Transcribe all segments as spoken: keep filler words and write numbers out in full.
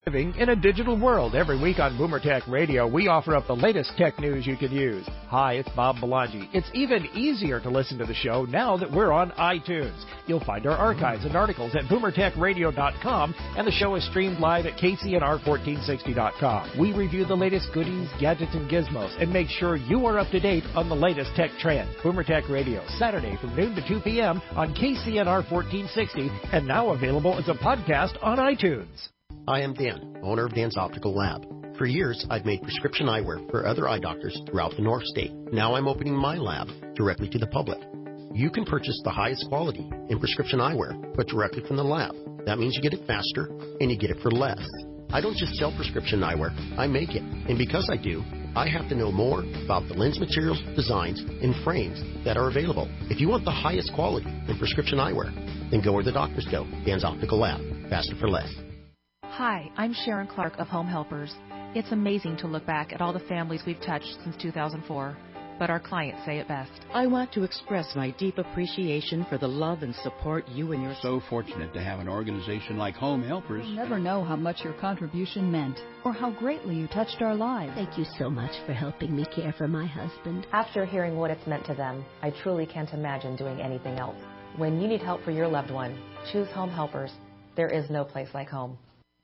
Living in a digital world. Every week on Boomer Tech Radio, we offer up the latest tech news you can use. Hi, it's Bob Belangi. It's even easier to listen to the show now that we're on iTunes. You'll find our archives and articles at boomer tech radio dot com, and the show is streamed live at k c n r fourteen sixty dot com. We review the latest goodies, gadgets, and gizmos, and make sure you are up to date on the latest tech trends. Boomer Tech Radio, Saturday from noon to two p.m. on K C N R fourteen sixty, and now available as a podcast on iTunes. I am Dan, owner of Dan's Optical Lab. For years, I've made prescription eyewear for other eye doctors throughout the North State. Now I'm opening my lab directly to the public. You can purchase the highest quality in prescription eyewear, but directly from the lab. That means you get it faster, and you get it for less. I don't just sell prescription eyewear, I make it. And because I do, I have to know more about the lens materials, designs, and frames that are available. If you want the highest quality in prescription eyewear, then go where the doctors go. Dan's Optical Lab. Faster for less. Hi, I'm Sharon Clark of Home Helpers. It's amazing to look back at all the families we've touched since two thousand four, but our clients say it best. I want to express my deep appreciation for the love and support you and your... So fortunate to have an organization like Home Helpers. You'll never know how much your contribution meant or how greatly you touched our lives. Thank you so much for helping me care for my husband. After hearing what it's meant to them, I truly can't imagine doing anything else. When you need help for your loved one, choose Home Helpers. There is no place like home.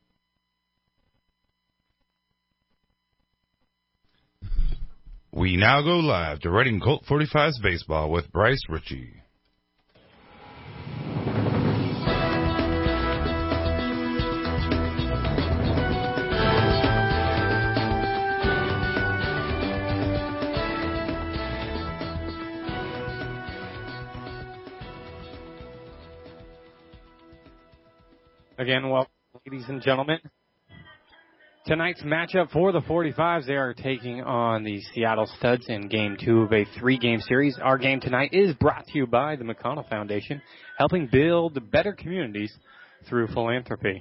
We now go live to Reading Colt forty-fives baseball with Bryce Ritchie. Again, welcome, ladies and gentlemen. Tonight's matchup for the forty-fives, they are taking on the Seattle Studs in game two of a three-game series. Our game tonight is brought to you by the McConnell Foundation, helping build better communities through philanthropy.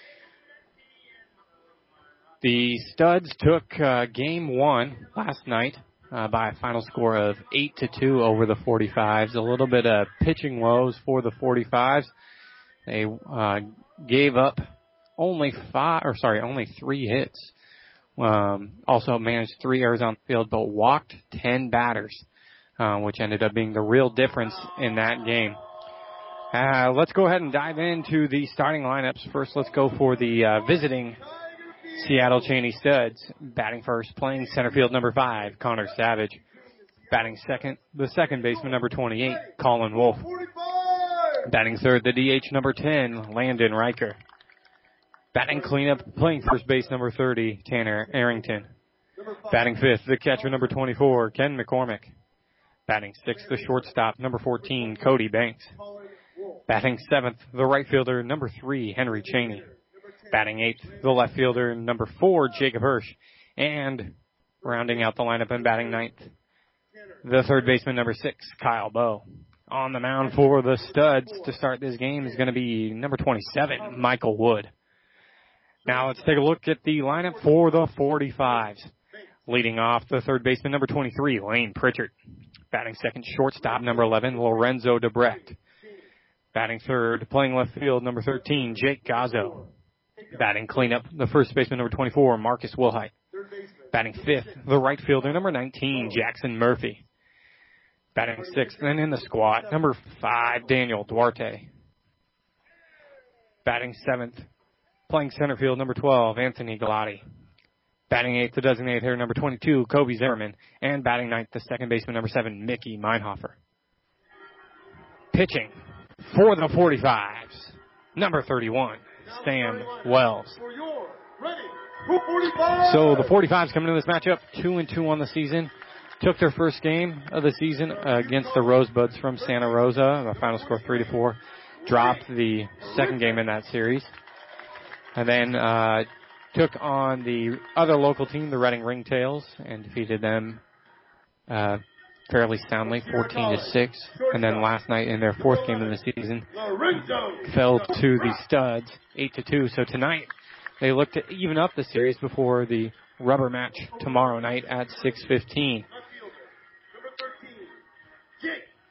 The Studs took uh, game one last night uh, by a final score of eight to two over the forty-fives. A little bit of pitching woes for the forty-fives. They uh, gave up Only five, or sorry, only three hits. Um, also managed three errors on the field, but walked ten batters, uh, which ended up being the real difference in that game. Uh, let's go ahead and dive into the starting lineups. First, let's go for the uh, visiting Seattle Cheney Studs. Batting first, playing center field, number five, Connor Savage. Batting second, the second baseman, number twenty-eight, Colin Wolf. Batting third, the D H, number ten, Landon Riker. Batting cleanup, playing first base, number thirty, Tanner Arrington. Batting fifth, the catcher, number twenty-four, Ken McCormick. Batting sixth, the shortstop, number fourteen, Cody Banks. Batting seventh, the right fielder, number three, Henry Cheney. Batting eighth, the left fielder, number four, Jacob Hirsch. And rounding out the lineup and batting ninth, the third baseman, number six, Kyle Bowe. On the mound for the Studs to start this game is going to be number twenty-seven, Michael Wood. Now let's take a look at the lineup for the forty-fives. Leading off, the third baseman, number twenty-three, Lane Pritchard. Batting second, shortstop, number eleven, Lorenzo Debrecht. Batting third, playing left field, number thirteen, Jake Gazzo. Batting cleanup, the first baseman, number twenty-four, Marcus Wilhite. Batting fifth, the right fielder, number nineteen, Jackson Murphy. Batting sixth, and in the squad, number five, Daniel Duarte. Batting seventh, playing center field, number twelve, Anthony Galati. Batting eighth, the designated hitter, number twenty-two, Kobe Zimmerman. And batting ninth, the second baseman, number seven, Mickey Meinhofer. Pitching for the forty-fives, number thirty-one, Sam Wells. So the forty-fives coming into this matchup, two and two on the season. Took their first game of the season uh, against the Rosebuds from Santa Rosa. The final score three to four. Dropped the second game in that series. And then uh, took on the other local team, the Reading Ringtails, and defeated them uh, fairly soundly, fourteen to six. And then last night in their fourth game of the season, fell to the Studs, eight to two. So tonight they look to even up the series before the rubber match tomorrow night at six fifteen.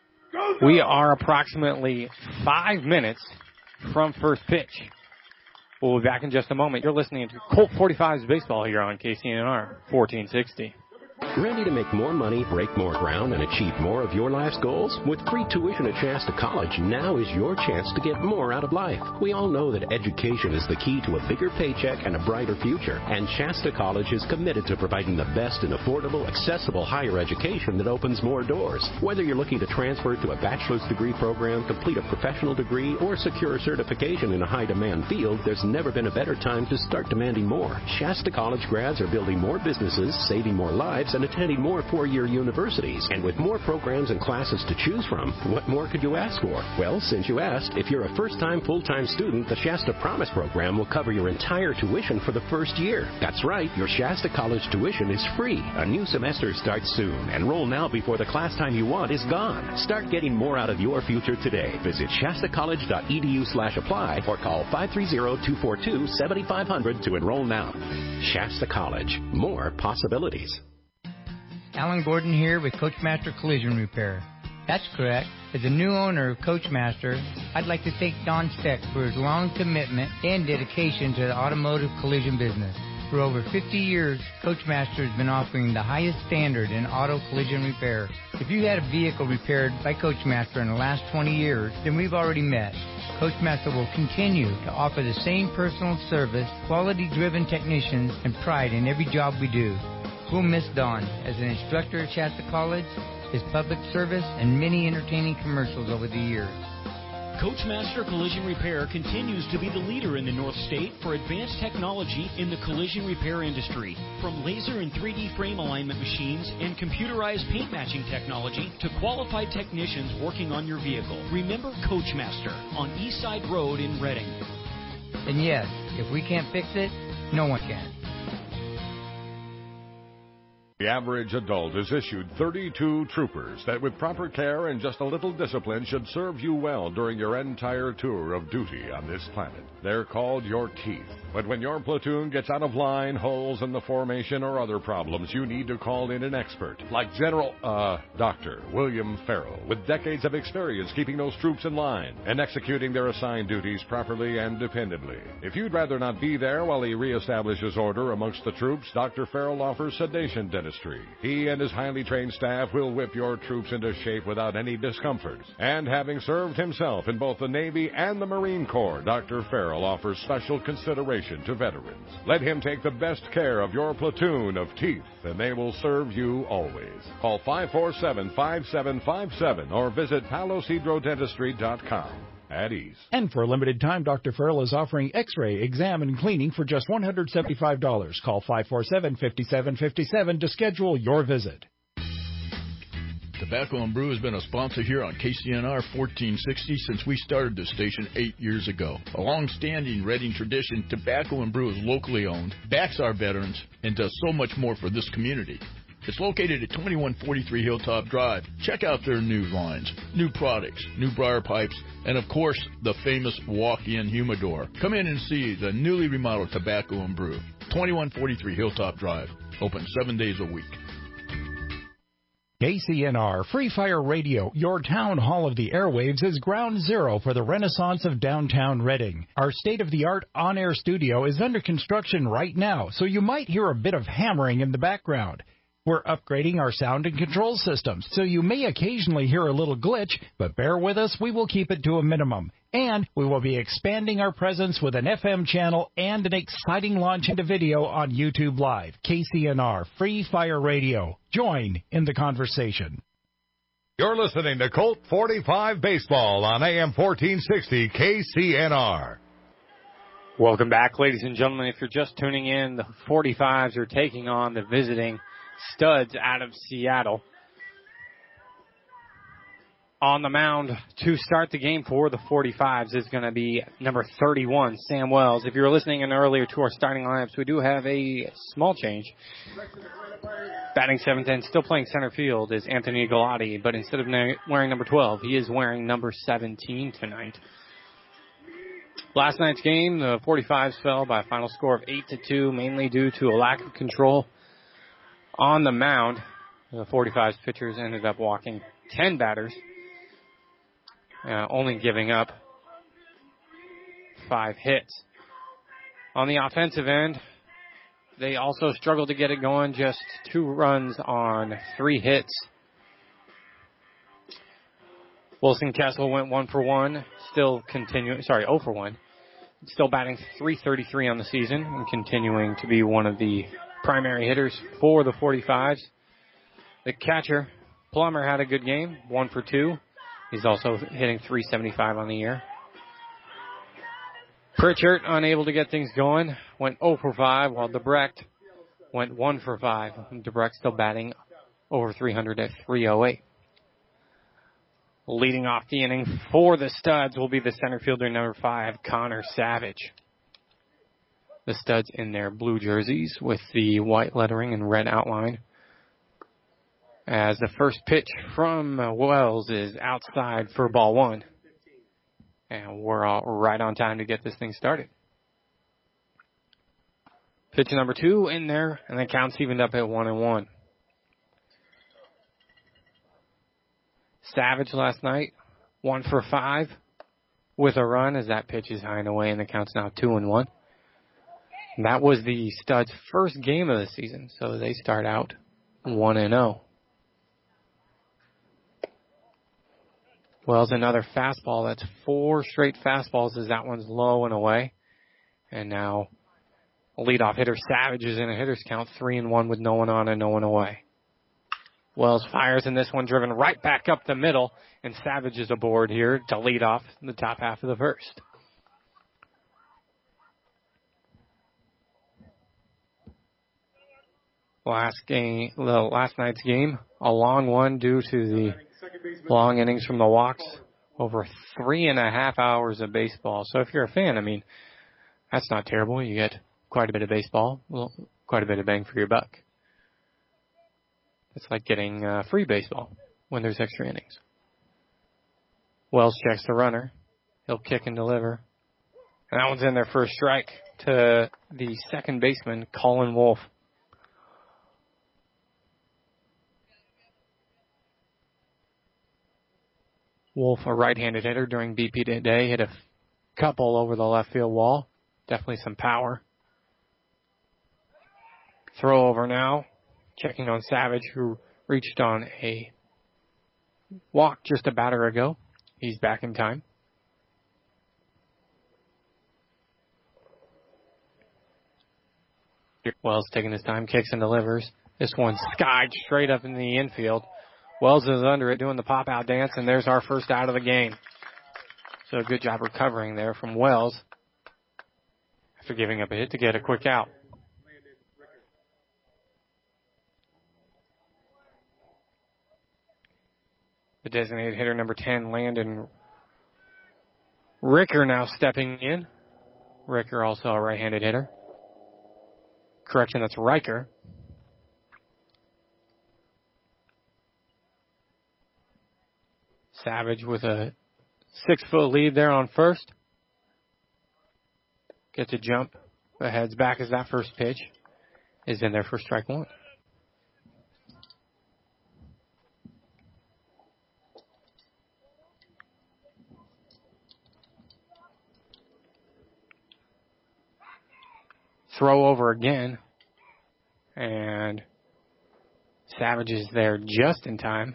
We are approximately five minutes from first pitch. We'll be back in just a moment. You're listening to Colt forty-fives Baseball here on K C N R fourteen sixty. Ready to make more money, break more ground, and achieve more of your life's goals? With free tuition at Shasta College, now is your chance to get more out of life. We all know that education is the key to a bigger paycheck and a brighter future, and Shasta College is committed to providing the best in affordable, accessible higher education that opens more doors. Whether you're looking to transfer to a bachelor's degree program, complete a professional degree, or secure a certification in a high-demand field, there's never been a better time to start demanding more. Shasta College grads are building more businesses, saving more lives, and attending more four-year universities. And with more programs and classes to choose from, what more could you ask for? Well, since you asked, if you're a first-time full-time student, the Shasta Promise program will cover your entire tuition for the first year. That's right, your Shasta College tuition is free. A new semester starts soon. Enroll now before the class time you want is gone. Start getting more out of your future today. Visit shastacollege.edu slash apply or call five three zero, two four two, seven five zero zero to enroll now. Shasta College. More possibilities. Alan Gordon here with Coachmaster Collision Repair. That's correct. As a new owner of Coachmaster, I'd like to thank Don Steck for his long commitment and dedication to the automotive collision business. For over fifty years, Coachmaster has been offering the highest standard in auto collision repair. If you had a vehicle repaired by Coachmaster in the last twenty years, then we've already met. Coachmaster will continue to offer the same personal service, quality-driven technicians, and pride in every job we do. We'll miss Don as an instructor at Shasta College, his public service, and many entertaining commercials over the years. Coachmaster Collision Repair continues to be the leader in the North State for advanced technology in the collision repair industry. From laser and three D frame alignment machines and computerized paint matching technology to qualified technicians working on your vehicle. Remember Coachmaster on Eastside Road in Reading. And yes, if we can't fix it, no one can. The average adult is issued thirty-two troopers that with proper care and just a little discipline should serve you well during your entire tour of duty on this planet. They're called your teeth. But when your platoon gets out of line, holes in the formation, or other problems, you need to call in an expert, like General, uh, Doctor William Farrell, with decades of experience keeping those troops in line and executing their assigned duties properly and dependably. If you'd rather not be there while he reestablishes order amongst the troops, Doctor Farrell offers sedation dentistry. He and his highly trained staff will whip your troops into shape without any discomfort. And having served himself in both the Navy and the Marine Corps, Doctor Farrell offers special consideration to veterans. Let him take the best care of your platoon of teeth, and they will serve you always. Call five four seven, five seven five seven or visit palos hydro dentistry dot com. At ease. And for a limited time, Doctor Farrell is offering x-ray, exam, and cleaning for just one hundred seventy-five dollars. Call five four seven, five seven five seven to schedule your visit. Tobacco and Brew has been a sponsor here on K C N R fourteen sixty since we started this station eight years ago. A long-standing Reading tradition, Tobacco and Brew is locally owned, backs our veterans, and does so much more for this community. It's located at twenty-one forty-three Hilltop Drive. Check out their new lines, new products, new briar pipes, and of course, the famous walk-in humidor. Come in and see the newly remodeled Tobacco and Brew. twenty-one forty-three Hilltop Drive. Open seven days a week. K C N R Free Fire Radio, your town hall of the airwaves, is ground zero for the renaissance of downtown Reading. Our state-of-the-art on-air studio is under construction right now, so you might hear a bit of hammering in the background. We're upgrading our sound and control systems, so you may occasionally hear a little glitch, but bear with us, we will keep it to a minimum. And we will be expanding our presence with an F M channel and an exciting launch into video on YouTube Live. K C N R Free Fire Radio. Join in the conversation. You're listening to Colt forty-five Baseball on A M fourteen sixty K C N R. Welcome back, ladies and gentlemen. If you're just tuning in, the forty-fives are taking on the visiting Studs out of Seattle. On the mound to start the game for the forty-fives is going to be number thirty-one, Sam Wells. If you were listening in earlier to our starting lineups, we do have a small change. Batting seventh and still playing center field is Anthony Galati, but instead of wearing number twelve, he is wearing number seventeen tonight. Last night's game, the forty-fives fell by a final score of eight to two, mainly due to a lack of control on the mound. The forty-fives pitchers ended up walking ten batters, uh, only giving up five hits. On the offensive end, they also struggled to get it going. Just two runs on three hits. Wilson Kessel went one for one, still continuing, sorry, zero for one. Still batting three thirty-three on the season and continuing to be one of the primary hitters for the forty-fives. The catcher, Plummer, had a good game, one for two. He's also hitting three seventy-five on the year. Pritchard, unable to get things going, went zero for five, while Debrecht went one for five. Debrecht still batting over three hundred at three oh eight. Leading off the inning for the Studs will be the center fielder, number five, Connor Savage. The Studs in their blue jerseys with the white lettering and red outline. As the first pitch from Wells is outside for ball one. And we're all right on time to get this thing started. Pitch number two in there, and the count's evened up at one and one. Savage last night, one for five with a run as that pitch is high and away, and the count's now two and one. And that was the Studs' first game of the season, so they start out one and oh. Wells another fastball. That's four straight fastballs as that one's low and away. And now leadoff hitter Savage is in a hitter's count, three and one with no one on and no one away. Wells fires in this one, driven right back up the middle, and Savage is aboard here to lead off the top half of the first. Last game, the last night's game, a long one due to the long innings from the walks. Over three and a half hours of baseball. So if you're a fan, I mean, that's not terrible. You get quite a bit of baseball, well, quite a bit of bang for your buck. It's like getting uh, free baseball when there's extra innings. Wells checks the runner. He'll kick and deliver. And that one's in there for a strike to the second baseman, Colin Wolf. Wolf, a right-handed hitter during B P today, hit a couple over the left field wall. Definitely some power. Throw over now. Checking on Savage, who reached on a walk just a batter ago. He's back in time. Wells taking his time, kicks and delivers. This one skied straight up in the infield. Wells is under it, doing the pop-out dance, and there's our first out of the game. So a good job recovering there from Wells after giving up a hit to get a quick out. The designated hitter, number ten, Landon Ricker, now stepping in. Ricker, also a right-handed hitter. Correction, that's Riker. Savage with a six-foot lead there on first. Gets a jump. The heads back as that first pitch is in there for strike one. Throw over again. And Savage is there just in time.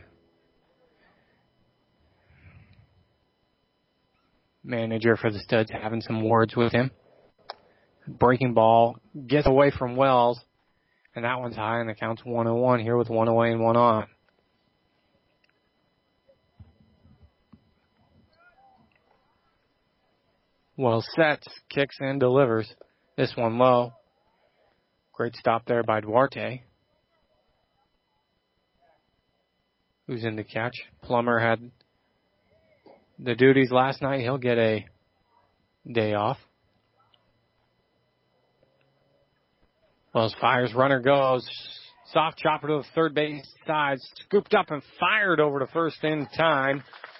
Manager for the Studs having some words with him. Breaking ball gets away from Wells, and that one's high, and the count's one and one here with one away and one on. Wells sets, kicks and delivers. This one low. Great stop there by Duarte, who's in the catch. Plummer had the duties last night. He'll get a day off. Wells fires, runner goes. Soft chopper to the third base side. Scooped up and fired over to first in time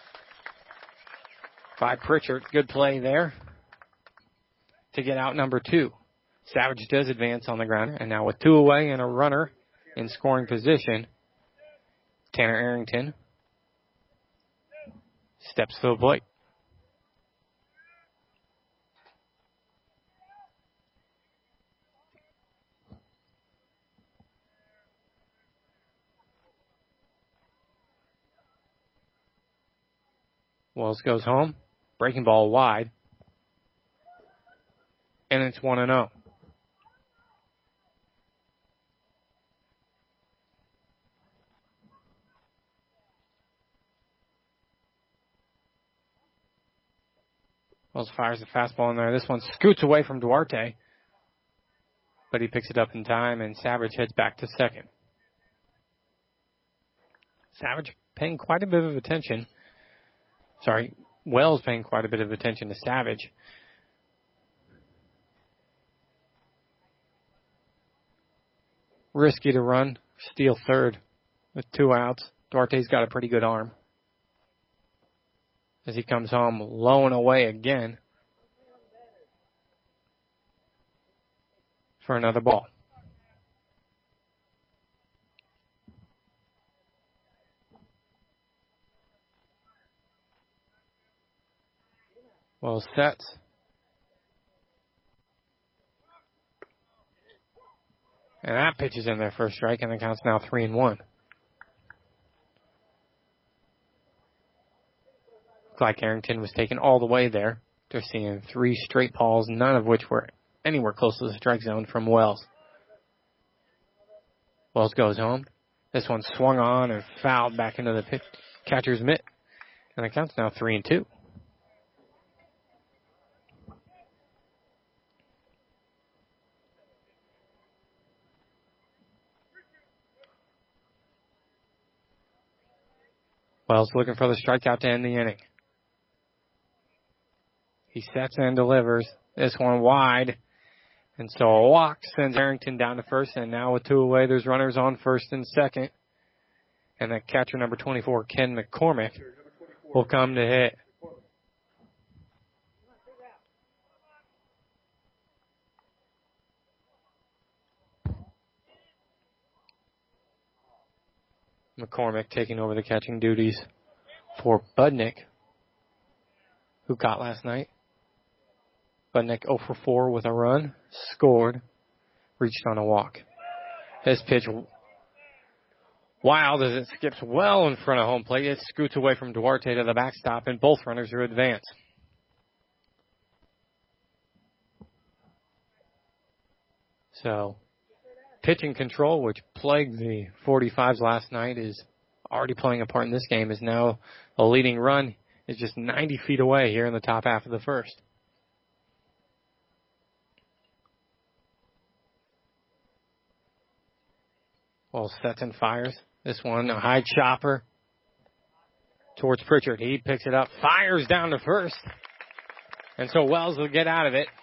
by Pritchard. Good play there to get out number two. Savage does advance on the ground, and now with two away and a runner in scoring position, Tanner Arrington steps to the plate. Wells goes home. Breaking ball wide. And it's one and oh. Wells fires the fastball in there. This one scoots away from Duarte. But he picks it up in time, and Savage heads back to second. Savage paying quite a bit of attention. Sorry, Wells paying quite a bit of attention to Savage. Risky to run, steal third with two outs. Duarte's got a pretty good arm. As he comes home, low and away again for another ball. Well sets. And that pitch is in there for a strike, and the count's now three and one. Looks like Arrington was taken all the way there. They're seeing three straight balls, none of which were anywhere close to the strike zone from Wells. Wells goes home. This one swung on and fouled back into the pitch, catcher's mitt. And the count's now three and two. Wells looking for the strikeout to end the inning. He sets and delivers. This one wide. And so a walk sends Arrington down to first. And now with two away, there's runners on first and second. And the catcher number twenty-four, Ken McCormick, will come to hit. McCormick taking over the catching duties for Budnick, who caught last night. Budnick oh for four with a run, scored, reached on a walk. His pitch wild as it skips well in front of home plate. It scoots away from Duarte to the backstop, and both runners are advanced. So, pitching control, which plagued the forty-fives last night, is already playing a part in this game, is now a leading run is just ninety feet away here in the top half of the first. Well, sets and fires. This one, a high chopper towards Pritchard. He picks it up, fires down to first. And so Wells will get out of it.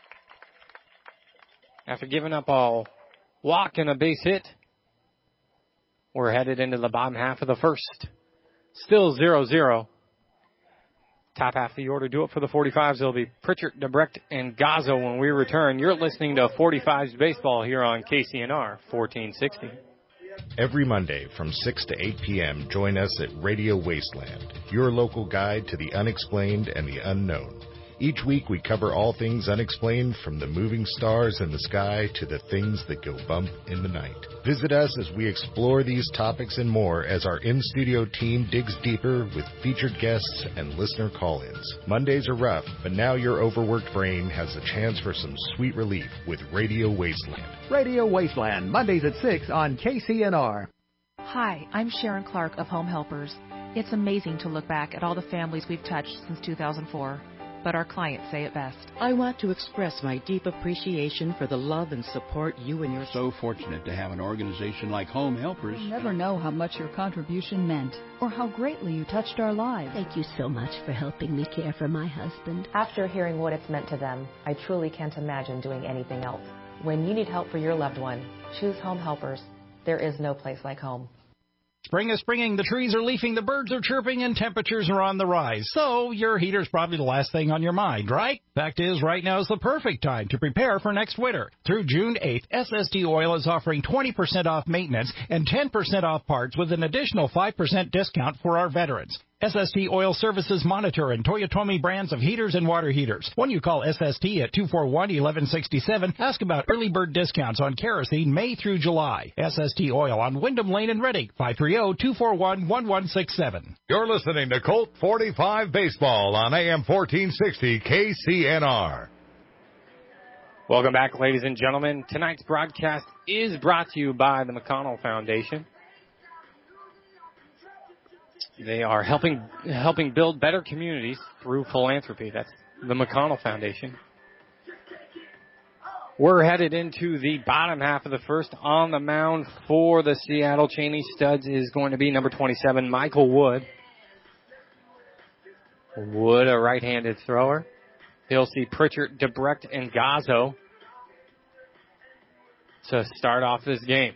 After giving up a walk and a base hit, we're headed into the bottom half of the first. Still zero zero. Top half of the order do it for the forty-fives. It'll be Pritchard, DeBrecht, and Gazzo when we return. You're listening to forty-fives Baseball here on K C N R fourteen sixty. Every Monday from six to eight p.m., join us at Radio Wasteland, your local guide to the unexplained and the unknown. Each week we cover all things unexplained, from the moving stars in the sky to the things that go bump in the night. Visit us as we explore these topics and more as our in-studio team digs deeper with featured guests and listener call-ins. Mondays are rough, but now your overworked brain has a chance for some sweet relief with Radio Wasteland. Radio Wasteland, Mondays at six on K C N R. Hi, I'm Sharon Clark of Home Helpers. It's amazing to look back at all the families we've touched since two thousand four. But our clients say it best. I want to express my deep appreciation for the love and support you and your... So fortunate to have an organization like Home Helpers. You'll never know how much your contribution meant or how greatly you touched our lives. Thank you so much for helping me care for my husband. After hearing what it's meant to them, I truly can't imagine doing anything else. When you need help for your loved one, choose Home Helpers. There is no place like home. Spring is springing, the trees are leafing, the birds are chirping, and temperatures are on the rise. So your heater's probably the last thing on your mind, right? Fact is, right now is the perfect time to prepare for next winter. Through June eighth, S S D Oil is offering twenty percent off maintenance and ten percent off parts with an additional five percent discount for our veterans. S S T Oil Services Monitor and Toyotomi brands of heaters and water heaters. When you call S S T at two four one, one one six seven, ask about early bird discounts on kerosene May through July. S S T Oil on Wyndham Lane in Reading, five three zero, two four one, one one six seven. You're listening to Colt forty-five Baseball on A M fourteen sixty K C N R. Welcome back, ladies and gentlemen. Tonight's broadcast is brought to you by the McConnell Foundation. They are helping helping build better communities through philanthropy. That's the McConnell Foundation. We're headed into the bottom half of the first. On the mound for the Seattle Cheney Studs is going to be number twenty-seven, Michael Wood. Wood, a right-handed thrower. He'll see Pritchard, DeBrecht, and Gazzo to start off this game.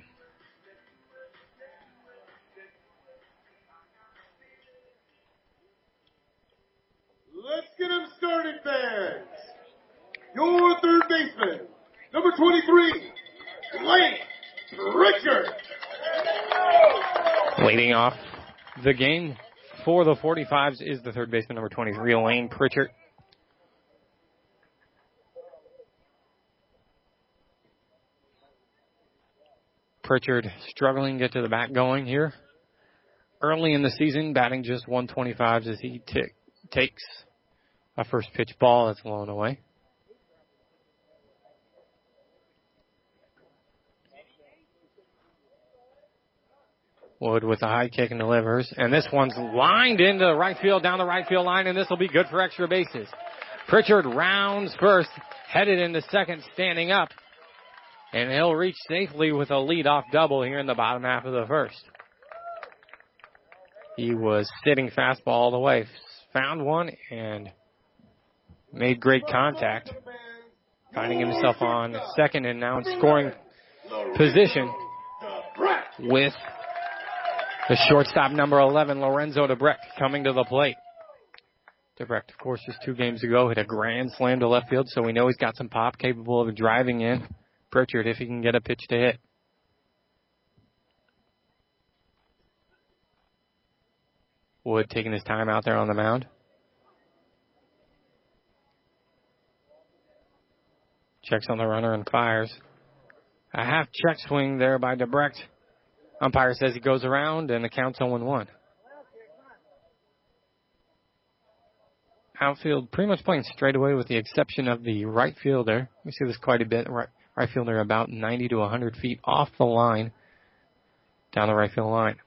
Let's get him started, fans. Your third baseman, number twenty-three, Lane Pritchard. Leading off the game for the forty-fives is the third baseman, number twenty-three, Lane Pritchard. Pritchard struggling to get to the bat going here. Early in the season, batting just one twenty-five as he t- takes a first pitch ball that's blown away. Wood with a high kick and delivers. And this one's lined into the right field, down the right field line, and this will be good for extra bases. Pritchard rounds first, headed into second, standing up. And he'll reach safely with a leadoff double here in the bottom half of the first. He was sitting fastball all the way. Found one and made great contact. Finding himself on second and now in scoring position with the shortstop number eleven, Lorenzo DeBrecht, coming to the plate. DeBrecht, of course, just two games ago hit a grand slam to left field, so we know he's got some pop, capable of driving in Pritchard if he can get a pitch to hit. Wood taking his time out there on the mound. Checks on the runner and fires. A half check swing there by DeBrecht. Umpire says he goes around and the count's oh one. Outfield pretty much playing straight away with the exception of the right fielder. We see this quite a bit. Right, right fielder about ninety to one hundred feet off the line, down the right field line.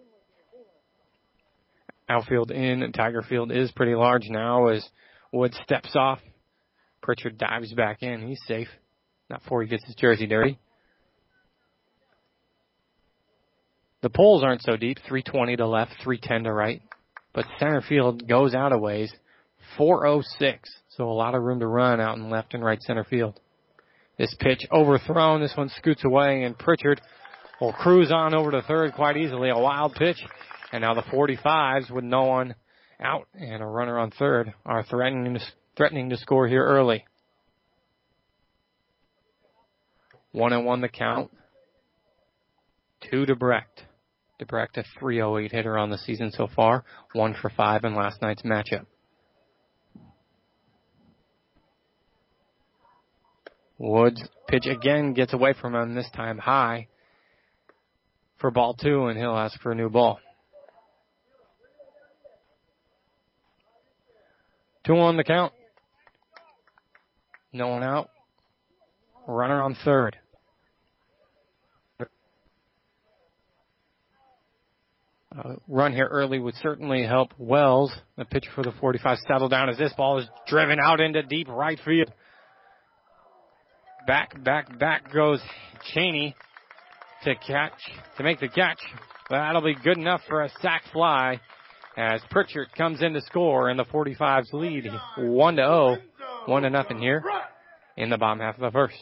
Outfield in Tiger Field is pretty large now as Wood steps off. Pritchard dives back in. He's safe. Not before he gets his jersey dirty. The poles aren't so deep. three twenty to left, three ten to right. But center field goes out a ways. four oh six. So a lot of room to run out in left and right center field. This pitch overthrown. This one scoots away, and Pritchard will cruise on over to third quite easily. A wild pitch. And now the forty-fives with no one out and a runner on third are threatening to, threatening to score here early. One and one the count. Two DeBrecht. DeBrecht, a three oh eight hitter on the season so far. One for five in last night's matchup. Woods pitch again gets away from him, this time high for ball two, and he'll ask for a new ball. Two on the count. No one out. Runner on third. Uh, run here early would certainly help Wells. The pitcher for the forty-five settle down as this ball is driven out into deep right field. Back, back, back goes Cheney to catch, to make the catch. That'll be good enough for a sac fly as Pritchard comes in to score, and the forty-fives lead one to oh, one to nothing here in the bottom half of the first.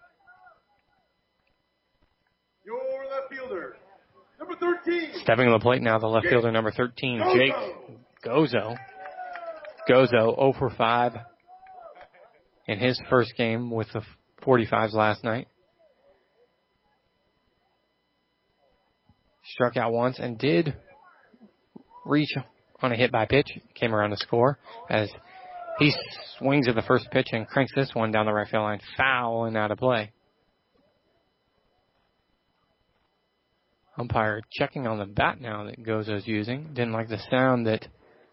Your left fielder, number thirteen. Stepping to the plate now, the left fielder, number thirteen, Jake Gozo. Gozo oh for five in his first game with the forty-fives last night. Struck out once and did reach on a hit by pitch. Came around to score as he swings at the first pitch and cranks this one down the right field line. Foul and out of play. Umpire checking on the bat now that Gozo's using. Didn't like the sound that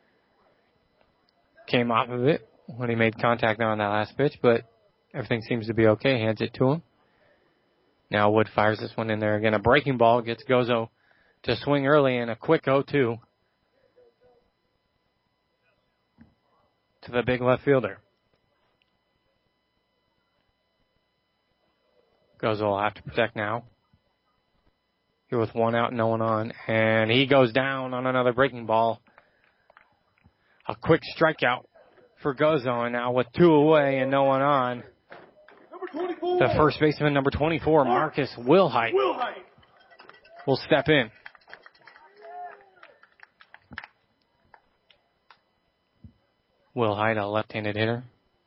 came off of it when he made contact on that last pitch, but everything seems to be okay. Hands it to him. Now Wood fires this one in there again. A breaking ball gets Gozo to swing early and a quick oh two to the big left fielder. Gozo will have to protect now. Here with one out and no one on. And he goes down on another breaking ball. A quick strikeout for Gozo. And now with two away and no one on, the first baseman, number twenty-four, Marcus Wilhite, will step in. Wilhite, a left-handed hitter.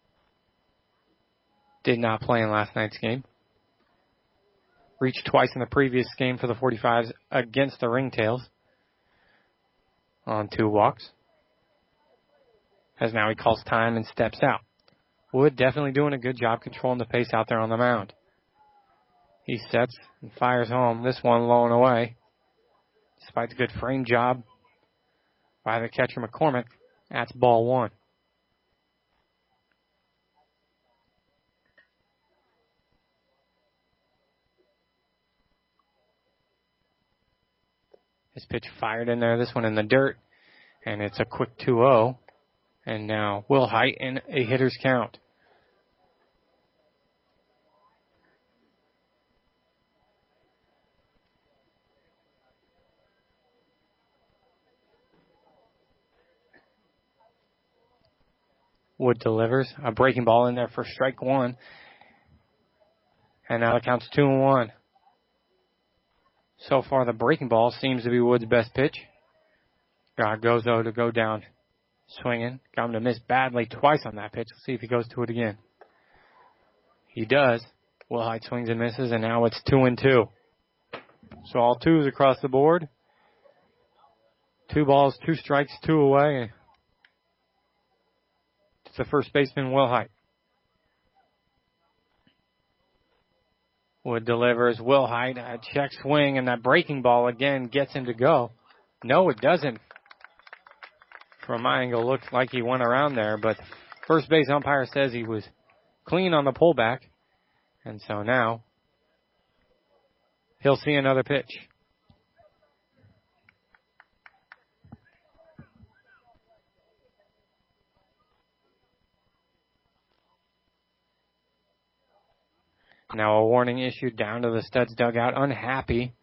Did not play in last night's game. Reached twice in the previous game for the forty-fives against the Ringtails on two walks. As now he calls time and steps out. Wood definitely doing a good job controlling the pace out there on the mound. He sets and fires home. This one low and away. Despite the good frame job by the catcher McCormick, that's ball one. His pitch fired in there, this one in the dirt, and it's a quick two oh. And now Wilhite in a hitter's count. Wood delivers a breaking ball in there for strike one. And now it counts two and one. So far, the breaking ball seems to be Wood's best pitch. Got Gozo to go down swinging. Got him to miss badly twice on that pitch. Let's see if he goes to it again. He does. Wilhite swings and misses, and now it's two and two. So all twos across the board. Two balls, two strikes, two away. It's the first baseman, Wilhite. Wood delivers. Wilhite, a check swing, and that breaking ball again gets him to go. No, it doesn't. From my angle, looks like he went around there, but first base umpire says he was clean on the pullback. And so now he'll see another pitch. Now a warning issued down to the Studs dugout. Unhappy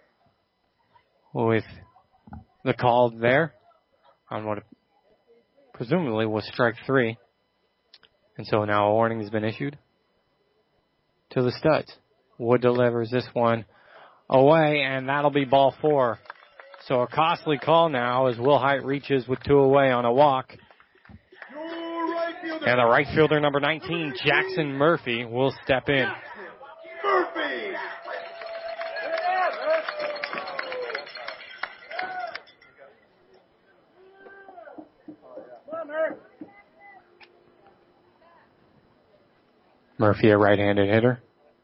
with the call there on what presumably was strike three. And so now a warning has been issued to the Studs. Wood delivers this one away, and that'll be ball four. So a costly call now as Wilhite reaches with two away on a walk. And the right fielder, number nineteen, Jackson Murphy, will step in. Murphy! Murphy, a right-handed hitter.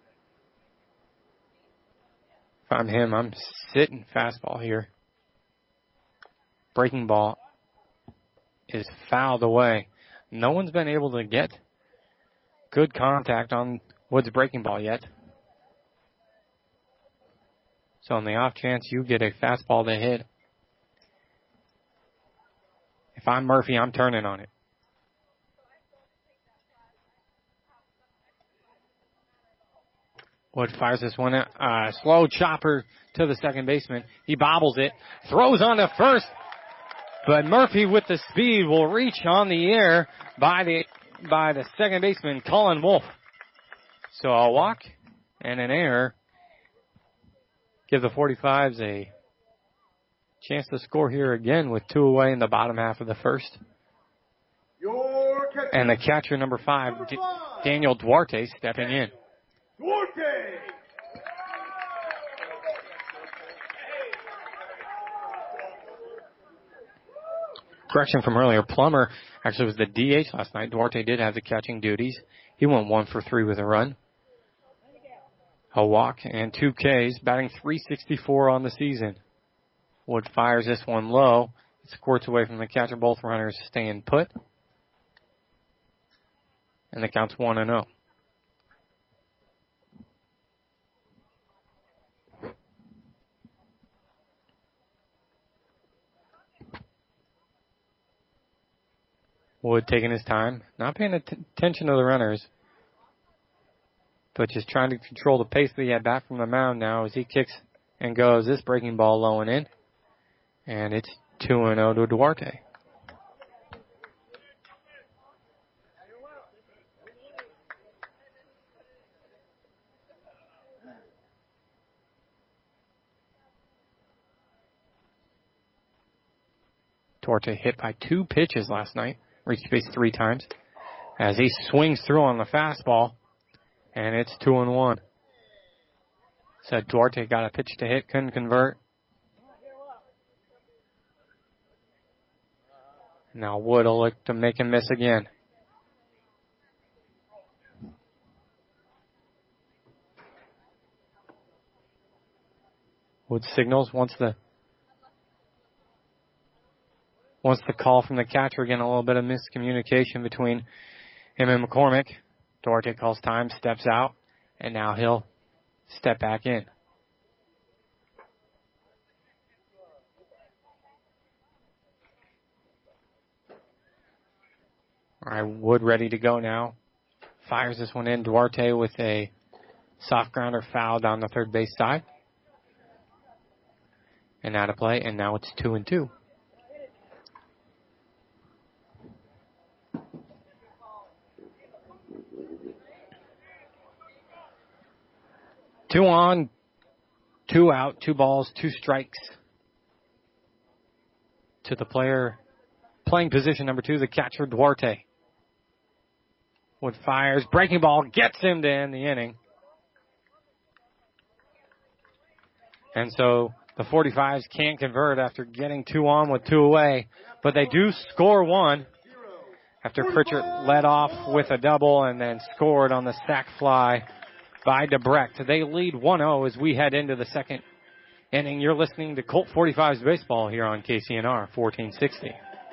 If I'm him, I'm sitting fastball here. Breaking ball is fouled away. No one's been able to get good contact on Wood's breaking ball yet. So on the off chance you get a fastball to hit, if I'm Murphy, I'm turning on it. Wood fires this one out. Uh, slow chopper to the second baseman. He bobbles it, throws on to first, but Murphy with the speed will reach on the air by the by the second baseman, Colin Wolf. So a walk and an error give the forty-fives a chance to score here again with two away in the bottom half of the first. Your catcher, and the catcher, number five, number five. D- Daniel Duarte, stepping in. Duarte! correction from earlier. Plummer actually was the D H last night. Duarte did have the catching duties. He went one for three with a run, a walk, and two Ks, batting three sixty-four on the season. Wood fires this one low. It squirts away from the catcher. Both runners staying put. And the count's one and oh. Wood taking his time, not paying att- attention to the runners, but just trying to control the pace of the at-bat from the mound now as he kicks and goes. This breaking ball low and in, and it's two and oh to Duarte. Duarte hit by two pitches last night. Reached base three times as he swings through on the fastball, and it's two and one. So Duarte got a pitch to hit, couldn't convert. Now Wood will look to make him miss again. Wood signals once the Once the call from the catcher, again, a little bit of miscommunication between him and McCormick. Duarte calls time, steps out, and now he'll step back in. All right, Wood ready to go now. Fires this one in. Duarte with a soft grounder foul down the third base side. And out of play, and now it's two and two. Two on, two out, two balls, two strikes to the player playing position number two, the catcher Duarte. Wood fires, breaking ball, gets him to end the inning. And so the forty-fives can't convert after getting two on with two away, but they do score one after Pritchard led off with a double and then scored on the sac fly by DeBrecht. They lead one oh as we head into the second inning. You're listening to Colt forty-fives baseball here on K C N R fourteen sixty.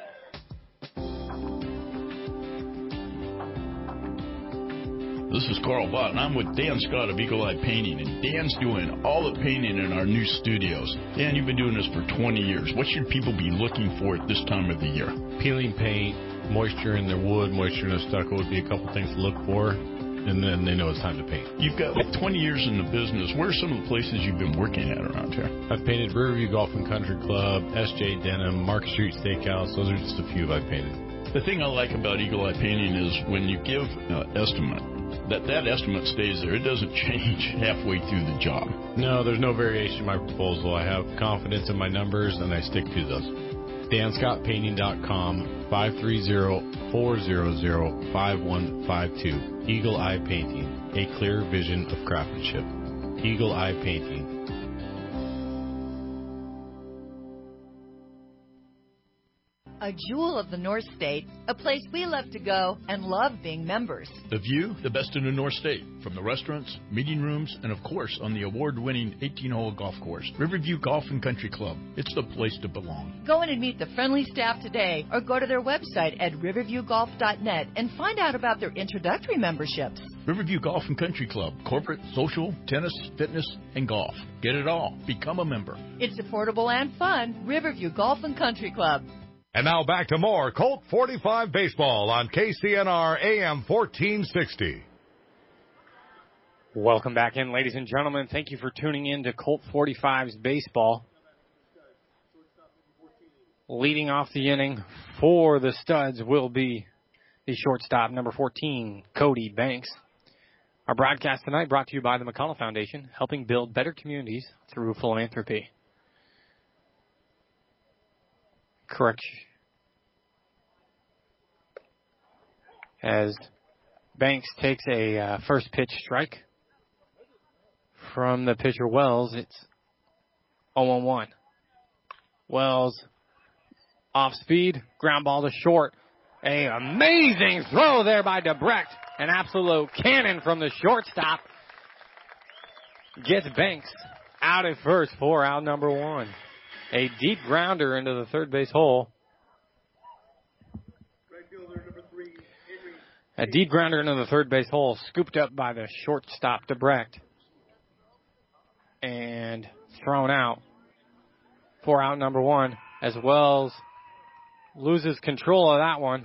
This is Carl Bott, and I'm with Dan Scott of Eagle Eye Painting, and Dan's doing all the painting in our new studios. Dan, you've been doing this for twenty years. What should people be looking for at this time of the year? Peeling paint, moisture in their wood, moisture in their stucco would be a couple things to look for. And then they know it's time to paint. You've got like twenty years in the business. Where are some of the places you've been working at around here? I've painted Riverview Golf and Country Club, S J Denham, Market Street Steakhouse. Those are just a few I've painted. The thing I like about Eagle Eye Painting is when you give an estimate, that that estimate stays there. It doesn't change halfway through the job. No, there's no variation in my proposal. I have confidence in my numbers, and I stick to those. Dan Scott Painting dot com, five three zero, four zero zero, five one five two. Eagle Eye Painting, a clear vision of craftsmanship. Eagle Eye Painting. A jewel of the North State, a place we love to go and love being members. The view, the best in the North State, from the restaurants, meeting rooms, and of course on the award-winning eighteen-hole golf course, Riverview Golf and Country Club. It's the place to belong. Go in and meet the friendly staff today, or go to their website at riverview golf dot net and find out about their introductory memberships. Riverview Golf and Country Club, corporate, social, tennis, fitness, and golf. Get it all. Become a member. It's affordable and fun. Riverview Golf and Country Club. And now back to more Colt forty-five baseball on K C N R A M fourteen sixty. Welcome back in, ladies and gentlemen. Thank you for tuning in to Colt forty-fives baseball. Leading off the inning for the Studs will be the shortstop, number fourteen, Cody Banks. Our broadcast tonight brought to you by the McCullough Foundation, helping build better communities through philanthropy. Correct. As Banks takes a uh, first pitch strike from the pitcher Wells, it's oh one one. Wells Off speed, ground ball to short. A amazing throw there by DeBrecht. An absolute cannon from the shortstop. Gets Banks out at first for out number one. A deep grounder into the third base hole. A deep grounder into the third base hole, scooped up by the shortstop DeBrecht. And thrown out for out number one, as Wells loses control of that one.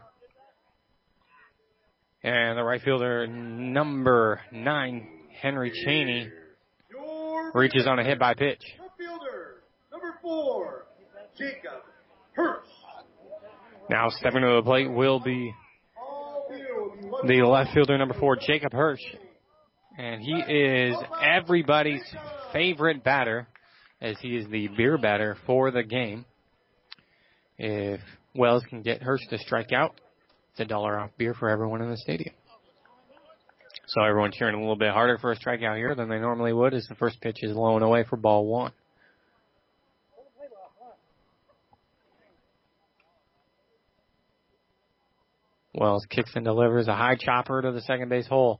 And the right fielder, number nine, Henry Cheney, reaches on a hit by pitch. Fielder, number four, Jacob Hirsch. Now stepping to the plate will be the left fielder, number four, Jacob Hirsch. And he is everybody's favorite batter, as he is the beer batter for the game. If Wells can get Hirsch to strike out, it's a dollar off beer for everyone in the stadium. So everyone cheering a little bit harder for a strikeout here than they normally would, as the first pitch is low and away for ball one. Wells kicks and delivers a high chopper to the second base hole.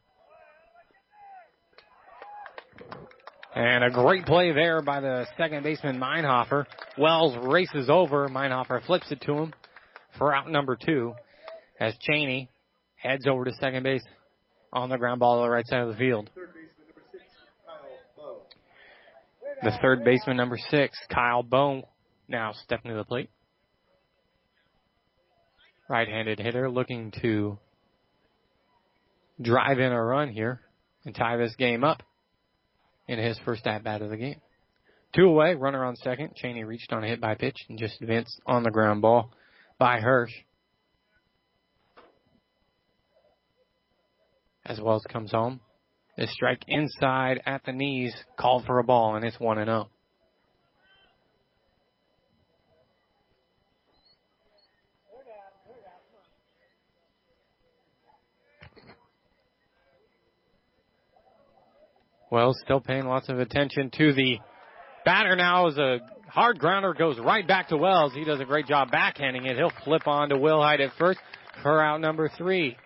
And a great play there by the second baseman, Meinhofer. Wells races over. Meinhofer flips it to him for out number two, as Cheney heads over to second base on the ground ball to the right side of the field. The third baseman, number six, Kyle Bone, now stepping to the plate. Right-handed hitter looking to drive in a run here and tie this game up in his first at-bat of the game. Two away, runner on second. Cheney reached on a hit by pitch and just advanced on the ground ball by Hirsch. As Wells comes home, a strike inside at the knees, called for a ball, and it's one and oh. Wells still paying lots of attention to the batter now, as a hard grounder goes right back to Wells. He does a great job backhanding it. He'll flip on to Will Hyde at first for out number three.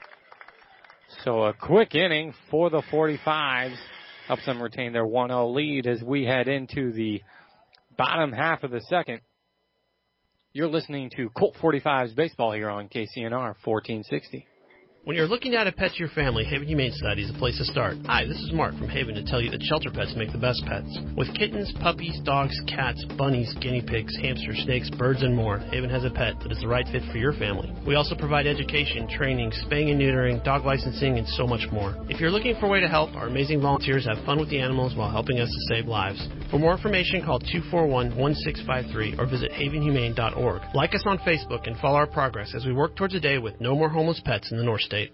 So a quick inning for the forty-fives. Helps them retain their one oh lead as we head into the bottom half of the second. You're listening to Colt forty-fives baseball here on K C N R fourteen sixty. When you're looking at a pet to your family, Haven Humane Society is the place to start. Hi, this is Mark from Haven to tell you that shelter pets make the best pets. With kittens, puppies, dogs, cats, bunnies, guinea pigs, hamsters, snakes, birds, and more, Haven has a pet that is the right fit for your family. We also provide education, training, spaying and neutering, dog licensing, and so much more. If you're looking for a way to help, our amazing volunteers have fun with the animals while helping us to save lives. For more information, call two four one, one six five three or visit haven humane dot org. Like us on Facebook and follow our progress as we work towards a day with no more homeless pets in the North State.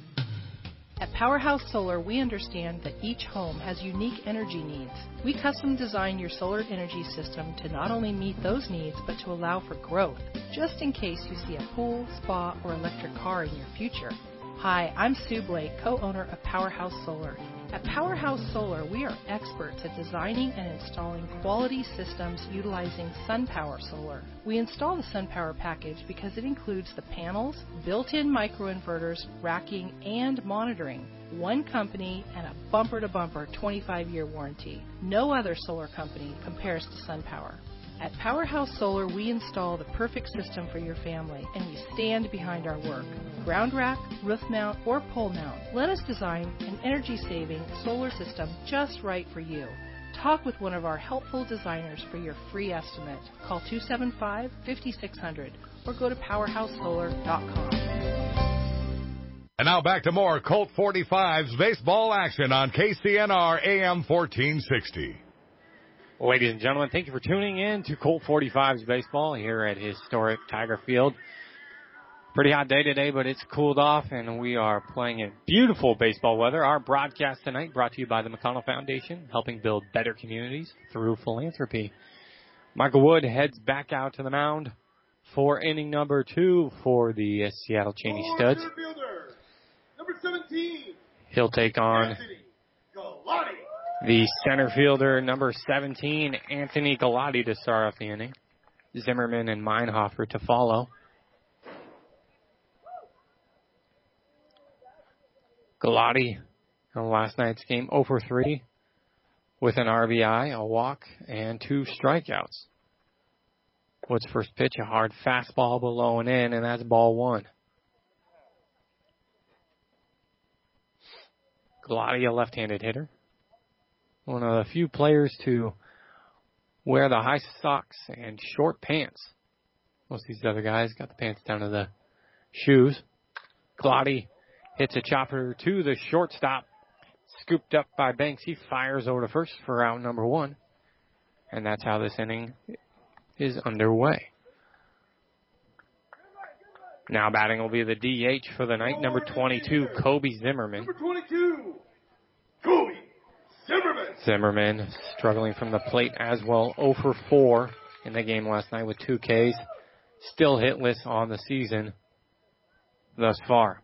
At Powerhouse Solar, we understand that each home has unique energy needs. We custom design your solar energy system to not only meet those needs, but to allow for growth, just in case you see a pool, spa, or electric car in your future. Hi, I'm Sue Blake, co-owner of Powerhouse Solar. At Powerhouse Solar, we are experts at designing and installing quality systems utilizing SunPower Solar. We install the SunPower package because it includes the panels, built-in microinverters, racking, and monitoring. One company and a bumper-to-bumper twenty-five year warranty. No other solar company compares to SunPower. At Powerhouse Solar, we install the perfect system for your family, and we stand behind our work. Ground rack, roof mount, or pole mount, let us design an energy-saving solar system just right for you. Talk with one of our helpful designers for your free estimate. Call two seven five, five six zero zero or go to powerhouse solar dot com. And now back to more Colt forty-fives baseball action on K C N R A M fourteen sixty. Ladies and gentlemen, thank you for tuning in to Colt forty-fives baseball here at historic Tiger Field. Pretty hot day today, but it's cooled off, and we are playing in beautiful baseball weather. Our broadcast tonight brought to you by the McConnell Foundation, helping build better communities through philanthropy. Michael Wood heads back out to the mound for inning number two for the Seattle Cheney Studs. Number seventeen. He'll take on the center fielder, number seventeen, Anthony Galati, to start off the inning. Zimmerman and Meinhofer to follow. Galati in last night's game, zero for three with an R B I, a walk, and two strikeouts. Wood's first pitch, a hard fastball below and in, and that's ball one. Galati, a left-handed hitter. One of the few players to wear the high socks and short pants. Most of these other guys got the pants down to the shoes. Galati hits a chopper to the shortstop. Scooped up by Banks. He fires over to first for out number one. And that's how this inning is underway. Now batting will be the D H for the night, number twenty-two, Kobe Zimmerman. Number twenty-two, Kobe Zimmerman. Zimmerman struggling from the plate as well, zero for four in the game last night with two Ks. Still hitless on the season thus far.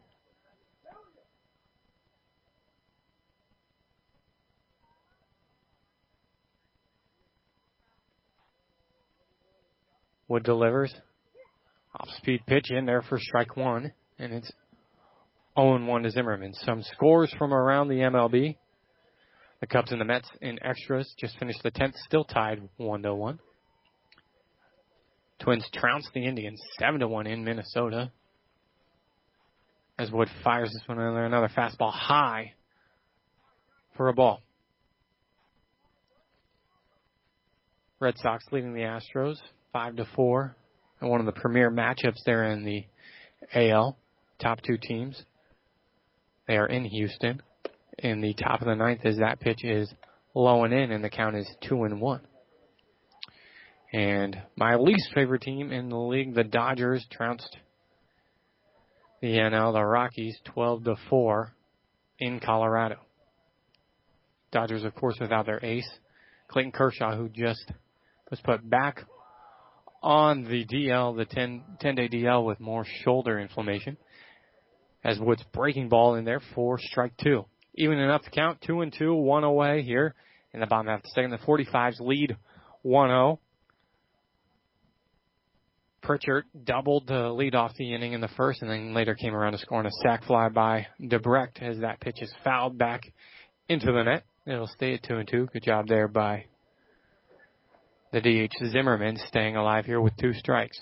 Wood delivers. Off-speed pitch in there for strike one. And it's oh and one to Zimmerman. Some scores from around the M L B. The Cubs and the Mets in extras just finished the tenth, still tied one to one. Twins trounced the Indians seven to one in Minnesota. As Wood fires this one another, another fastball high for a ball. Red Sox leading the Astros five to four. And one of the premier matchups there in the A L. Top two teams. They are in Houston. In the top of the ninth as that pitch is low and in, and the count is two and one. And my least favorite team in the league, the Dodgers, trounced the N L, the Rockies, twelve to four in Colorado. Dodgers, of course, without their ace, Clayton Kershaw, who just was put back on the D L, the ten-day D L with more shoulder inflammation. As Wood's breaking ball in there for strike two. Evening up the count, two and two, one away here in the bottom half of the second. The forty-fives lead one oh. Pritchard doubled the lead off the inning in the first, and then later came around to score on a sac fly by DeBrecht as that pitch is fouled back into the net. It'll stay at two and two. Good job there by the D H Zimmerman, staying alive here with two strikes.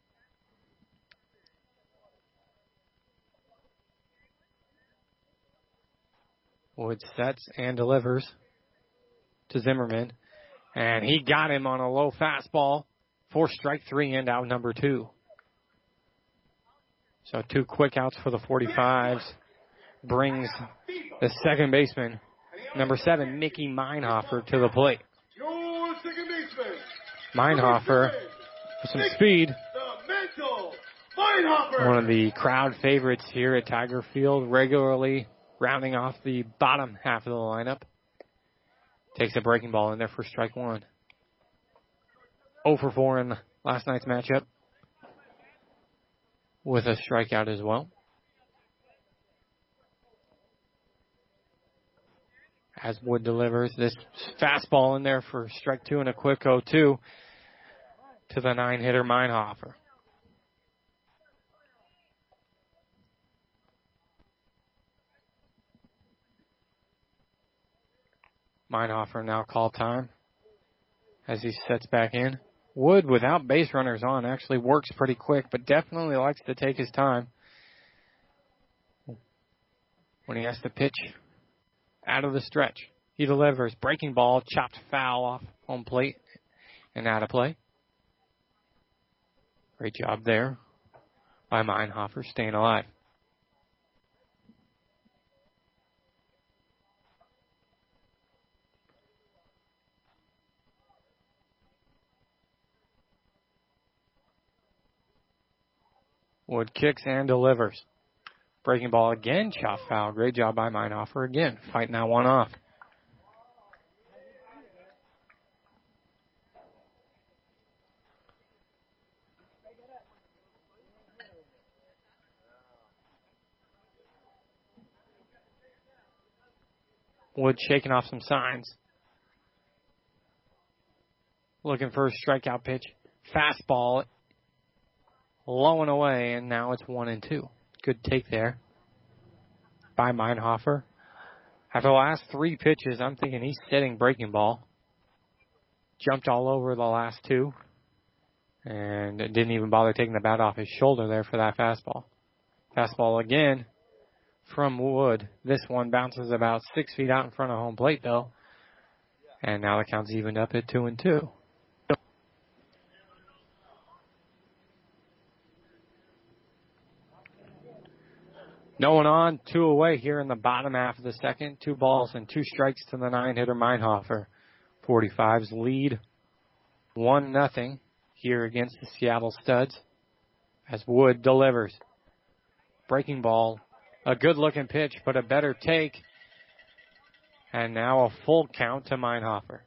Wood sets and delivers to Zimmerman. And he got him on a low fastball for strike three and out number two. So two quick outs for the forty-fives brings the second baseman, number seven, Mickey Meinhofer, to the plate. Your second baseman, Meinhofer with some speed. the mental Meinhofer. One of the crowd favorites here at Tiger Field, regularly rounding off the bottom half of the lineup. Takes a breaking ball in there for strike one. oh for four in last night's matchup with a strikeout as well. As Wood delivers this fastball in there for strike two and a quick oh two to the nine-hitter Meinhofer. Meinhofer now call time as he sets back in. Wood, without base runners on, actually works pretty quick, but definitely likes to take his time when he has to pitch out of the stretch. He delivers. Breaking ball, chopped foul off home plate and out of play. Great job there by Meinhofer, staying alive. Wood kicks and delivers. Breaking ball again, chop foul. Great job by Meinhofer again, fighting that one off. Wood shaking off some signs. Looking for a strikeout pitch. fastball low and away, and now it's one and two. Good take there by Meinhofer. After the last three pitches, I'm thinking he's sitting breaking ball. Jumped all over the last two, and didn't even bother taking the bat off his shoulder there for that fastball. Fastball again from Wood. This one bounces about six feet out in front of home plate, though. And now the count's evened up at two and two. No one on, two away here in the bottom half of the second. Two balls and two strikes to the nine-hitter Meinhofer. forty-fives lead one nothing here against the Seattle Studs as Wood delivers. Breaking ball, a good-looking pitch, but a better take. And now a full count to Meinhofer.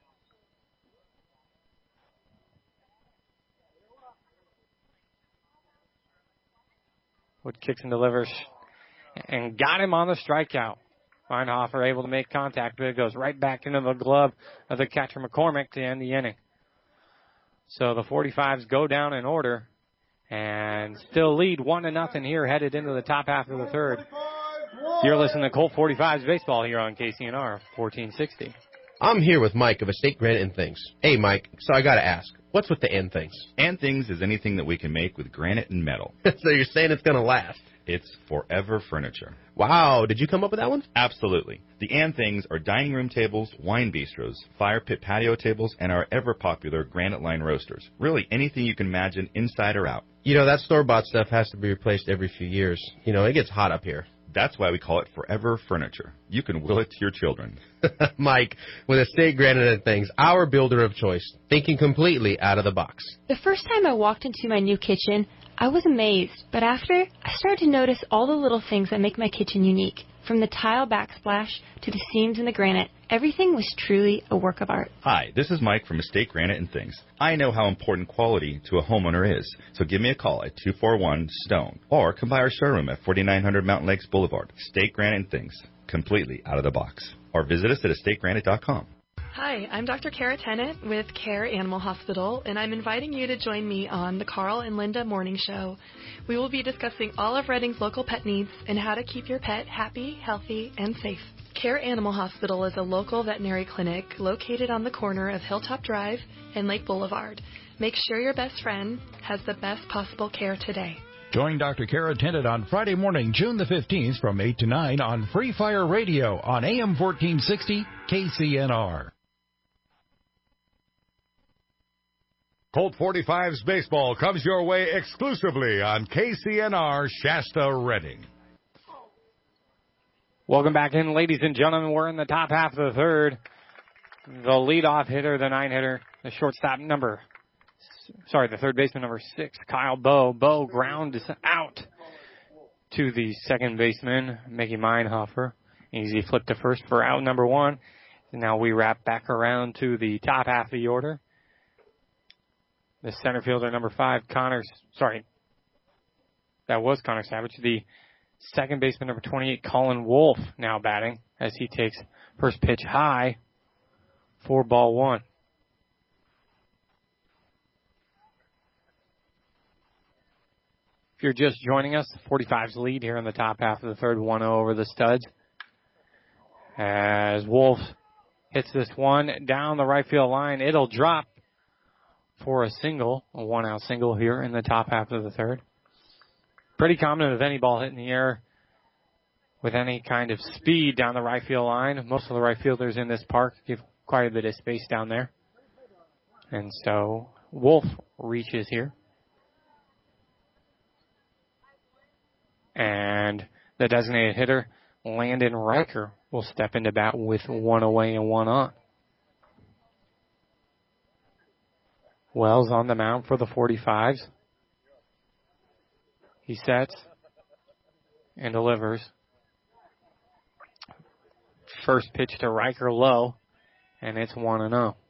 Wood kicks and delivers and got him on the strikeout. Meinhofer able to make contact, but it goes right back into the glove of the catcher McCormick to end the inning. So the forty-fives go down in order and still lead one to nothing here, headed into the top half of the third. You're listening to Colt forty-fives baseball here on K C N R fourteen sixty. I'm here with Mike of Estate Granite and Things. Hey, Mike, so I got to ask, what's with the and things? And things is anything that we can make with granite and metal. So you're saying it's going to last? It's Forever Furniture. Wow, did you come up with that one? Absolutely. The and things are dining room tables, wine bistros, fire pit patio tables, and our ever-popular granite line roasters. Really anything you can imagine inside or out. You know, that store-bought stuff has to be replaced every few years. You know, it gets hot up here. That's why we call it Forever Furniture. You can will it to your children. Mike, with Estate Granite and Things, our builder of choice, thinking completely out of the box. The first time I walked into my new kitchen, I was amazed, but after, I started to notice all the little things that make my kitchen unique. From the tile backsplash to the seams in the granite, everything was truly a work of art. Hi, this is Mike from Estate Granite and Things. I know how important quality to a homeowner is, so give me a call at two four one STONE or come by our showroom at forty-nine hundred Mountain Lakes Boulevard. Estate Granite and Things, completely out of the box. Or visit us at estate granite dot com. Hi, I'm Doctor Kara Tennant with Care Animal Hospital, and I'm inviting you to join me on the Carl and Linda Morning Show. We will be discussing all of Reading's local pet needs and how to keep your pet happy, healthy, and safe. Care Animal Hospital is a local veterinary clinic located on the corner of Hilltop Drive and Lake Boulevard. Make sure your best friend has the best possible care today. Join Doctor Kara Tennant on Friday morning, June the fifteenth from eight to nine on Free Fire Radio on A M fourteen sixty K C N R. Colt forty-fives baseball comes your way exclusively on K C N R Shasta Reading. Welcome back in, ladies and gentlemen. We're in the top half of the third. The leadoff hitter, the nine hitter, the shortstop number, sorry, the third baseman number six, Kyle Bowe. Bowe grounds out to the second baseman, Mickey Meinhofer. Easy flip to first for out number one. And now we wrap back around to the top half of the order. The center fielder, number five, Connor, sorry, that was Connor Savage. The second baseman, number twenty-eight, Colin Wolf, now batting as he takes first pitch high for ball one. If you're just joining us, forty-fives lead here in the top half of the third, one oh over the Studs. As Wolf hits this one down the right field line, it'll drop for a single, a one-out single here in the top half of the third. Pretty common with any ball hitting the air with any kind of speed down the right field line. Most of the right fielders in this park give quite a bit of space down there. And so Wolf reaches here. And the designated hitter, Landon Riker, will step into bat with one away and one on. Wells on the mound for the forty-fives. He sets and delivers. First pitch to Riker low, and it's one and oh.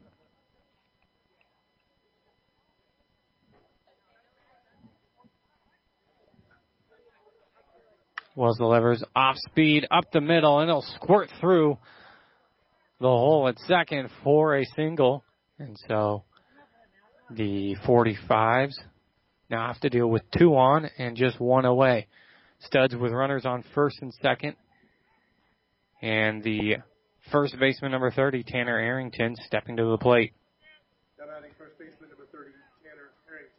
Wells delivers off speed up the middle, and it'll squirt through the hole at second for a single. And so The forty-fives now have to deal with two on and just one away. Studs with runners on first and second. And the first baseman, number thirty, Tanner Arrington, stepping to the plate. Now batting first baseman, number thirty, Tanner Arrington.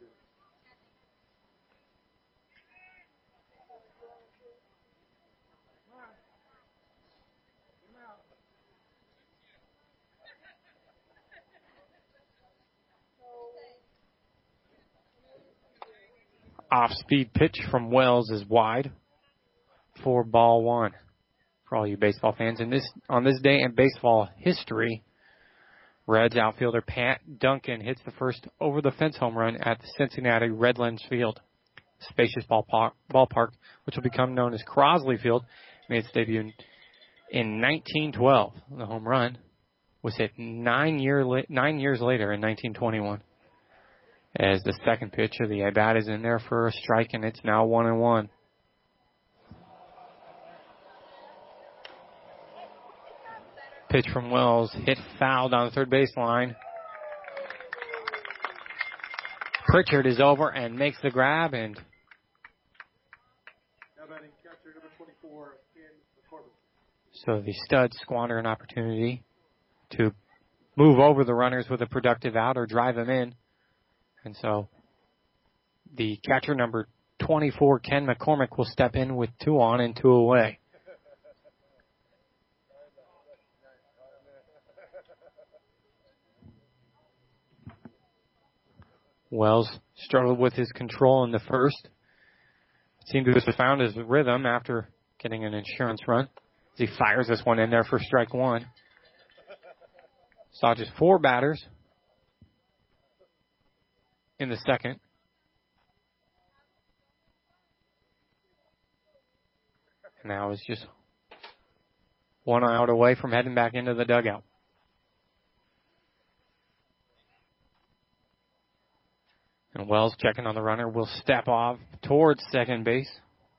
Off-speed pitch from Wells is wide for ball one. For all you baseball fans, in this on this day in baseball history, Reds outfielder Pat Duncan hits the first over-the-fence home run at the Cincinnati Redlands Field. Spacious ballpark, ballpark, which will become known as Crosley Field, made its debut in, in nineteen twelve. The home run was hit nine, year la- nine years later in nineteen twenty-one. As the second pitch of the at-bat is in there for a strike, and it's now one and one. Pitch from Wells, hit foul down the third baseline. Pritchard is over and makes the grab, and now batting catcher number twenty-four, Ken McCormick. So the Studs squander an opportunity to move over the runners with a productive out or drive them in. And so the catcher number twenty-four, Ken McCormick, will step in with two on and two away. Wells struggled with his control in the first. It seemed to have found his rhythm after getting an insurance run as he fires this one in there for strike one. Saw just four batters in the second. And now is just one out away from heading back into the dugout. And Wells, checking on the runner, will step off towards second base.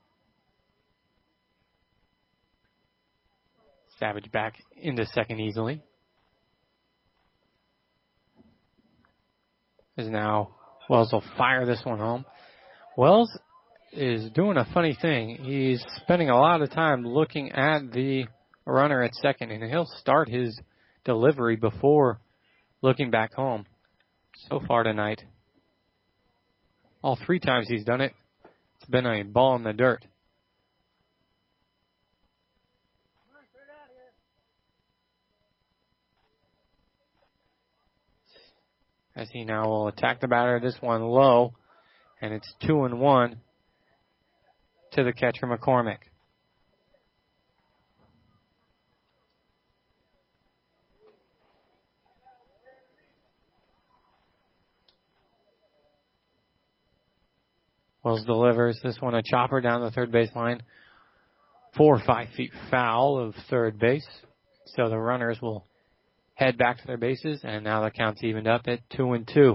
Savage back into second easily. As now Wells will fire this one home. Wells is doing a funny thing. He's spending a lot of time looking at the runner at second, and he'll start his delivery before looking back home. So far tonight, all three times he's done it, it's been a ball in the dirt. As he now will attack the batter, this one low, and it's two and one to the catcher McCormick. Wells delivers this one a chopper down the third baseline. Four or five feet foul of third base. So the runners will head back to their bases, and now the count's evened up at two and two.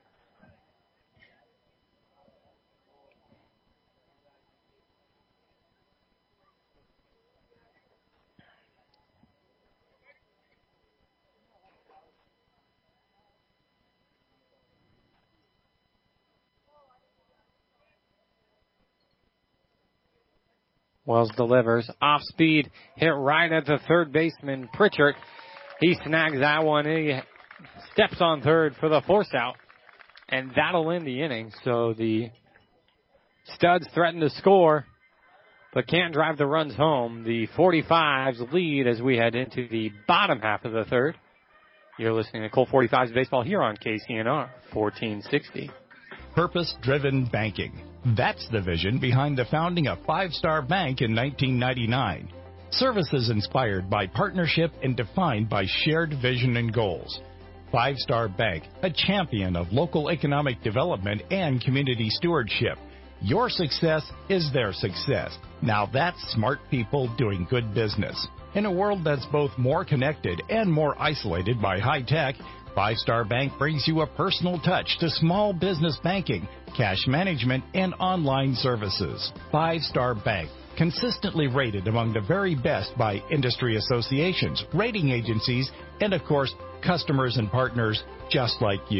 Wells delivers. Off speed. Hit right at the third baseman, Pritchard. He snags that one. He steps on third for the force out. And that'll end the inning. So the Studs threaten to score, but can't drive the runs home. The forty-fives lead as we head into the bottom half of the third. You're listening to Colt forty-fives Baseball here on K C N R fourteen sixty. Purpose-driven banking. That's the vision behind the founding of Five Star Bank in nineteen ninety-nine. Services inspired by partnership and defined by shared vision and goals. Five Star Bank, a champion of local economic development and community stewardship. Your success is their success. Now that's smart people doing good business. In a world that's both more connected and more isolated by high tech, Five Star Bank brings you a personal touch to small business banking, cash management, and online services. Five Star Bank, consistently rated among the very best by industry associations, rating agencies, and of course, customers and partners just like you.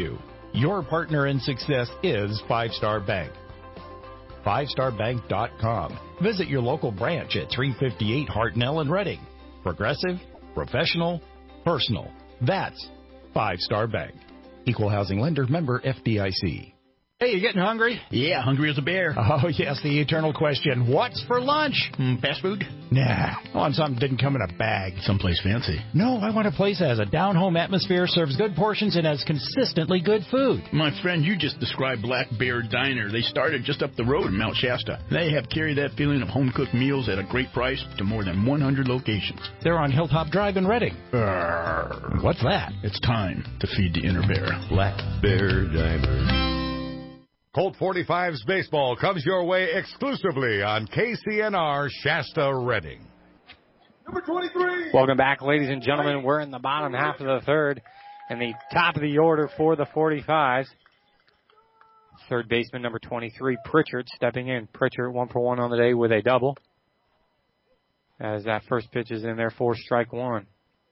Your partner in success is Five Star Bank. five star bank dot com. Visit your local branch at three fifty-eight Hartnell in Reading. Progressive, professional, personal. That's Five Star Bank. Equal housing lender, member F D I C. Hey, you getting hungry? Yeah, hungry as a bear. Oh, yes, the eternal question. What's for lunch? Mm, fast food? Nah, I want something that didn't come in a bag. Someplace fancy. No, I want a place that has a down-home atmosphere, serves good portions, and has consistently good food. My friend, you just described Black Bear Diner. They started just up the road in Mount Shasta. They have carried that feeling of home-cooked meals at a great price to more than one hundred locations. They're on Hilltop Drive in Reading. Arr. What's that? It's time to feed the inner bear. Black Bear Diner. Colt forty-fives baseball comes your way exclusively on K C N R Shasta Reading. Number twenty-three. Welcome back, ladies and gentlemen. We're in the bottom half of the third and the top of the order for the forty-fives. Third baseman, number twenty-three, Pritchard, stepping in. Pritchard, one for one on the day with a double. As that first pitch is in there for strike one.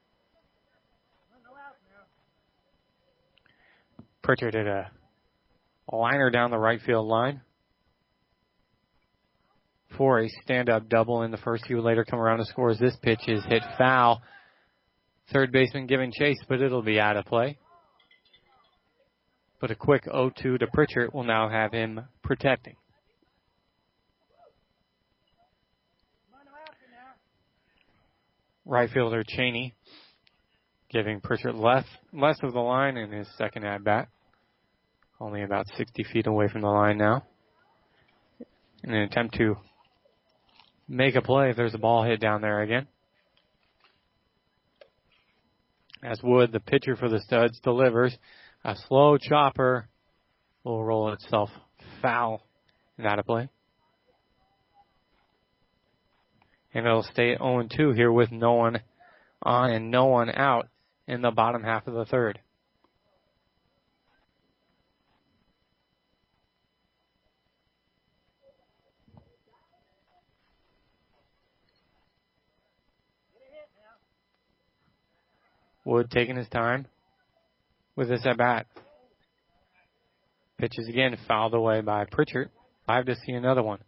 Pritchard hit a liner down the right field line for a stand-up double in the first. He would later come around and score as this pitch is hit foul. Third baseman giving chase, but it'll be out of play. But a quick oh two to Pritchard will now have him protecting. Right fielder Cheney giving Pritchard left, less of the line in his second at-bat. Only about sixty feet away from the line now. In an attempt to make a play if there's a ball hit down there again. As Wood, the pitcher for the Studs, delivers. A slow chopper will roll itself foul and out of play. And it'll stay at oh two here with no one on and no one out in the bottom half of the third. Wood taking his time with this at bat. Pitches again, fouled away by Pritchard. Live to see another one.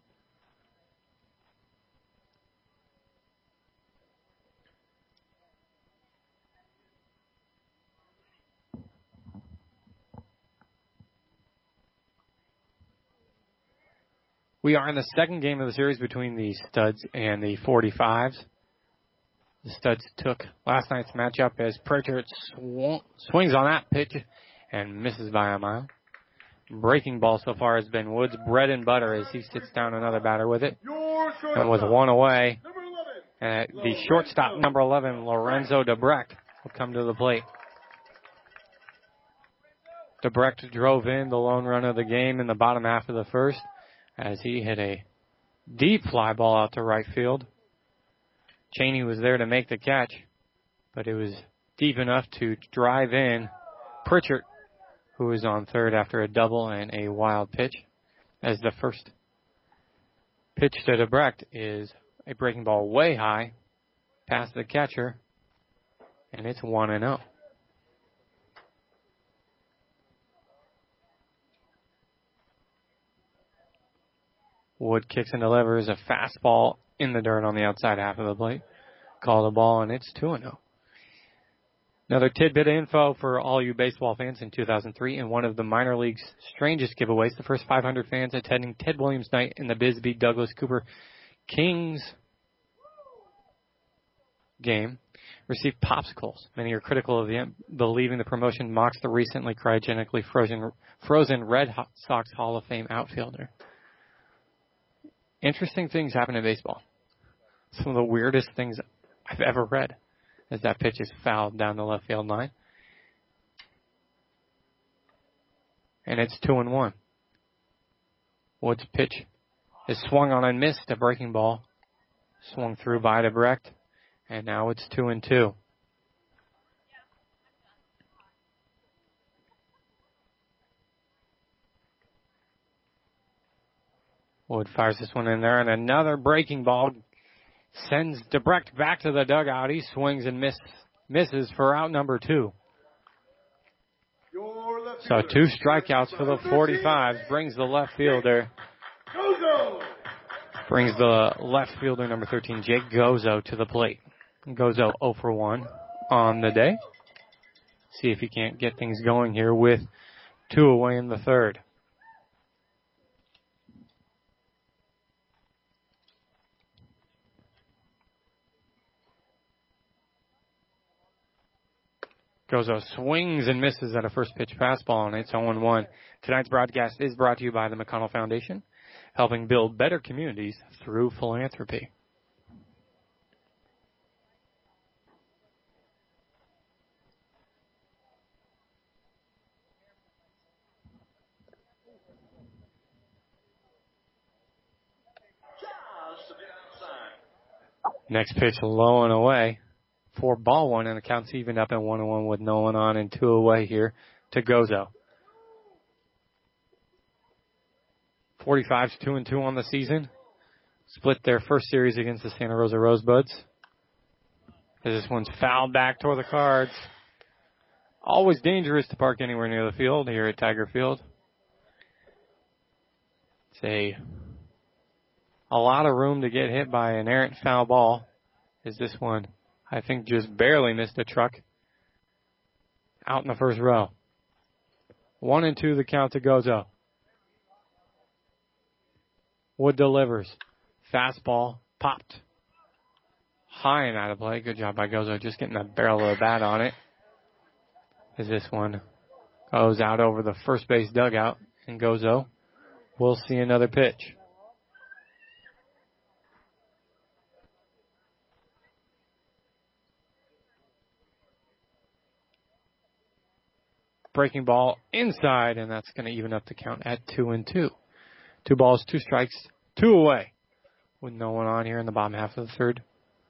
We are in the second game of the series between the Studs and the forty-fives. The Studs took last night's matchup as Pritchard sw- swings on that pitch and misses by a mile. Breaking ball so far has been Wood's bread and butter as he sits down another batter with it. And with one away, uh, the shortstop, number eleven, Lorenzo Debrecht, will come to the plate. Debrecht drove in the lone run of the game in the bottom half of the first as he hit a deep fly ball out to right field. Cheney was there to make the catch, but it was deep enough to drive in Pritchard, who was on third after a double and a wild pitch, as the first pitch to Debrecht is a breaking ball way high past the catcher, and it's one and oh. Wood kicks and delivers a fastball in the dirt on the outside half of the plate. Call the ball, and it's two and oh. Another tidbit of info for all you baseball fans. In two thousand three, in one of the minor league's strangest giveaways, the first five hundred fans attending Ted Williams Night in the Bisbee Douglas Cooper Kings game received popsicles. Many are critical of the event, believing the promotion mocks the recently cryogenically frozen, frozen Red Sox Hall of Fame outfielder. Interesting things happen in baseball. Some of the weirdest things I've ever read as that pitch is fouled down the left field line. And it's two and one. Wood's pitch is swung on and missed, a breaking ball. Swung through by Debrecht. And now it's two and two. Wood fires this one in there, and another breaking ball sends Debrecht back to the dugout. He swings and miss, misses for out number two. So two strikeouts for the forty-fives. Brings the left fielder. Brings the left fielder, number thirteen, Jake Gozo, to the plate. Gozo oh for one on the day. See if he can't get things going here with two away in the third. Gozo swings and misses at a first pitch fastball, and it's oh one. Tonight's broadcast is brought to you by the McConnell Foundation, helping build better communities through philanthropy. Next pitch low and away for ball one, and the count's evened up at one and one with no one on and two away here to Gozo. forty-fives, two and two on the season. Split their first series against the Santa Rosa Rosebuds. As this one's fouled back toward the Cards. Always dangerous to park anywhere near the field here at Tiger Field. It's a, a lot of room to get hit by an errant foul ball. Is this one, I think, just barely missed a truck out in the first row. One and two the count to Gozo. Wood delivers. Fastball popped high and out of play. Good job by Gozo, just getting the barrel of the bat on it. As this one goes out over the first base dugout, and Gozo will see another pitch. Breaking ball inside, and that's going to even up the count at two and two. Two balls, two strikes, two away, with no one on here in the bottom half of the third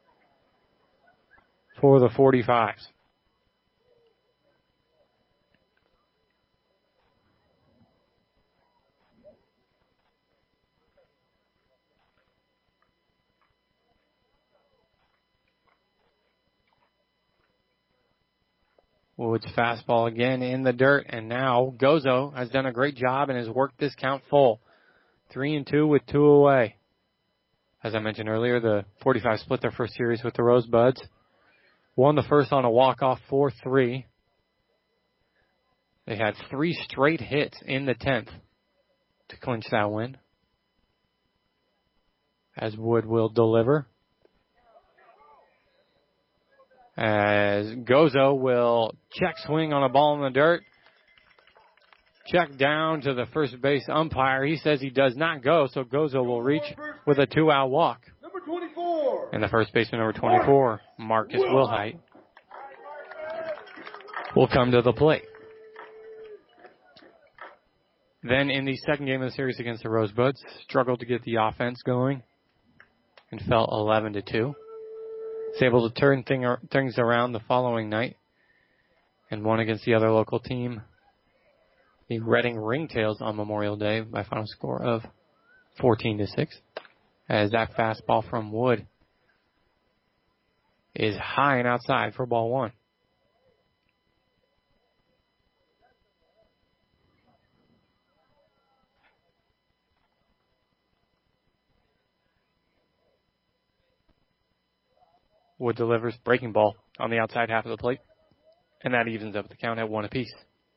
for the forty-fives. Wood's fastball again in the dirt, and now Gozo has done a great job and has worked this count full. Three and two with two away. As I mentioned earlier, the forty-five split their first series with the Rosebuds. Won the first on a walk-off four three. They had three straight hits in the tenth to clinch that win. As Wood will deliver. As Gozo will check swing on a ball in the dirt. Check down to the first base umpire. He says he does not go, so Gozo will reach with a two-out walk. Number twenty-four. And the first baseman, number twenty-four, Marcus Wilhite, will come to the plate. Then in the second game of the series against the Rosebuds, struggled to get the offense going and fell eleven to two. Was able to turn thing, things around the following night and won against the other local team, the Reading Ringtails, on Memorial Day by final score of fourteen to six. As that fastball from Wood is high and outside for ball one. Wood delivers, breaking ball on the outside half of the plate, and that evens up the count at one apiece.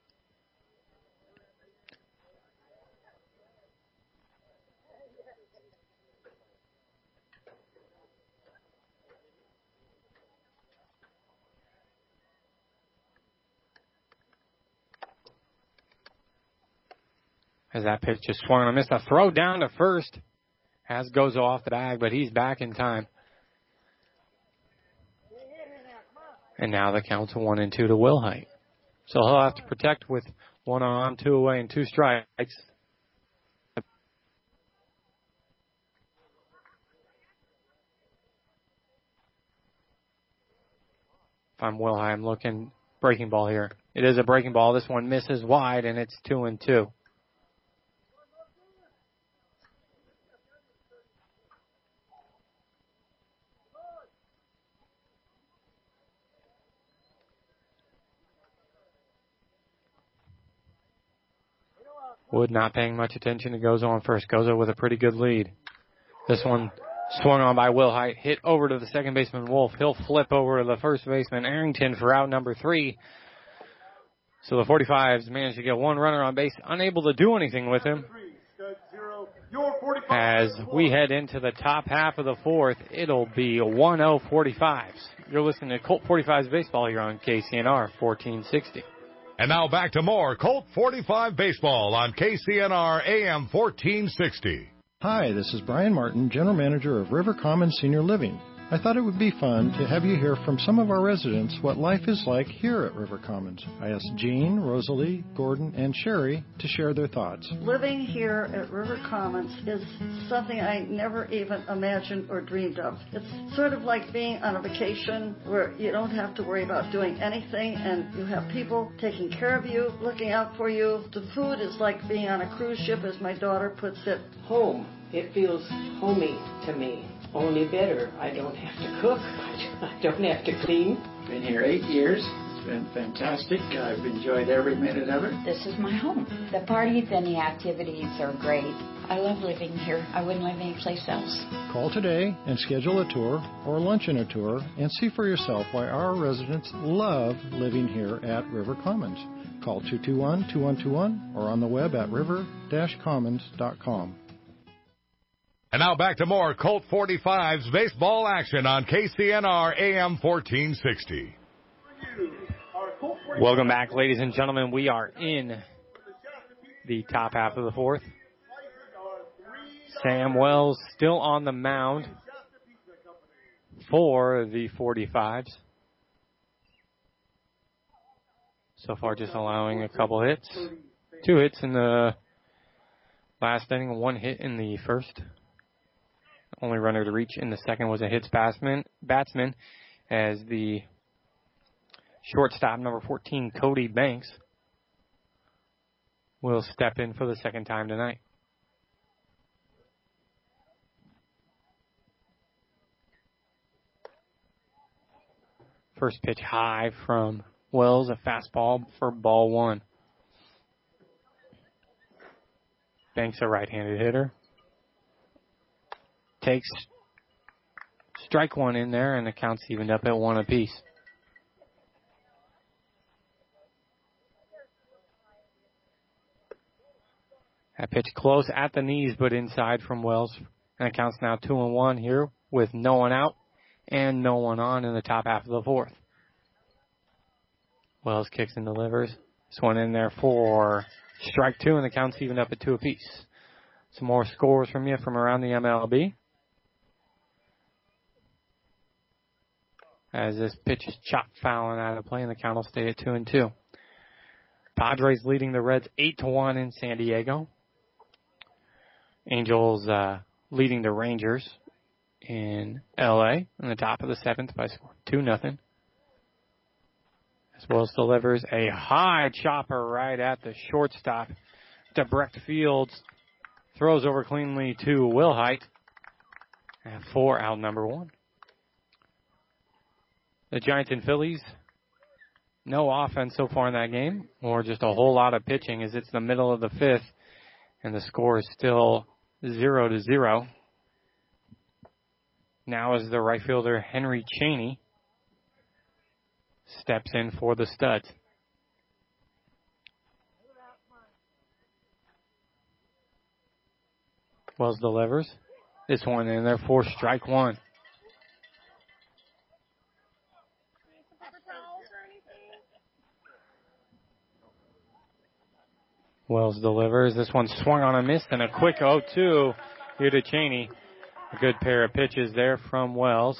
As that pitch just swung and missed, a throw down to first. As Gozo off the bag, but he's back in time. And now the count's one and two to Wilhite. So he'll have to protect with one on, two away, and two strikes. If I'm Wilhite, I'm looking breaking ball here. It is a breaking ball. This one misses wide, and it's two and two. Wood not paying much attention. He goes on first. Gozo with a pretty good lead. This one swung on by Will Height. Hit over to the second baseman, Wolf. He'll flip over to the first baseman, Arrington, for out number three. So the forty-fives managed to get one runner on base, unable to do anything with him. As we head into the top half of the fourth, it'll be one oh forty-fives. You're listening to Colt forty-fives baseball here on K C N R fourteen sixty. And now back to more Colt forty-five baseball on K C N R A M fourteen sixty. Hi, this is Brian Martin, General Manager of River Commons Senior Living. I thought it would be fun to have you hear from some of our residents what life is like here at River Commons. I asked Jean, Rosalie, Gordon, and Sherry to share their thoughts. Living here at River Commons is something I never even imagined or dreamed of. It's sort of like being on a vacation where you don't have to worry about doing anything and you have people taking care of you, looking out for you. The food is like being on a cruise ship, as my daughter puts it. Home. It feels homey to me. Only better. I don't have to cook. I don't have to clean. Been here eight years. It's been fantastic. I've enjoyed every minute of it. This is my home. The parties and the activities are great. I love living here. I wouldn't live anyplace else. Call today and schedule a tour or lunch and a tour and see for yourself why our residents love living here at River Commons. Call two two one, two one two one or on the web at river dash commons dot com. And now back to more Colt forty-fives baseball action on K C N R A M fourteen sixty. Welcome back, ladies and gentlemen. We are in the top half of the fourth. Sam Wells still on the mound for the forty-fives. So far just allowing a couple hits. Two hits in the last inning, one hit in the first. Only runner to reach in the second was a hits batsman, batsman as the shortstop, number fourteen, Cody Banks, will step in for the second time tonight. First pitch high from Wells, a fastball for ball one. Banks, a right-handed hitter. Takes strike one in there, and the count's evened up at one apiece. That pitch close at the knees, but inside from Wells. And the count's now two and one here with no one out and no one on in the top half of the fourth. Wells kicks and delivers. This one in there for strike two, and the count's evened up at two apiece. Some more scores from you from around the M L B. As this pitch is chopped fouling out of play, and the count will stay at two and two. Padres leading the Reds eight to one in San Diego. Angels uh, leading the Rangers in L A in the top of the seventh by score two nothing. As Wells delivers a high chopper right at the shortstop. DeBrecht Fields throws over cleanly to Will Height. And four out number one. The Giants and Phillies, no offense so far in that game, or just a whole lot of pitching as it's the middle of the fifth, and the score is still zero to zero. Now as the right fielder Henry Cheney steps in for the Studs. Wells delivers. This one in there for strike one. Wells delivers. This one swung on a miss and a quick oh two here to Cheney. A good pair of pitches there from Wells.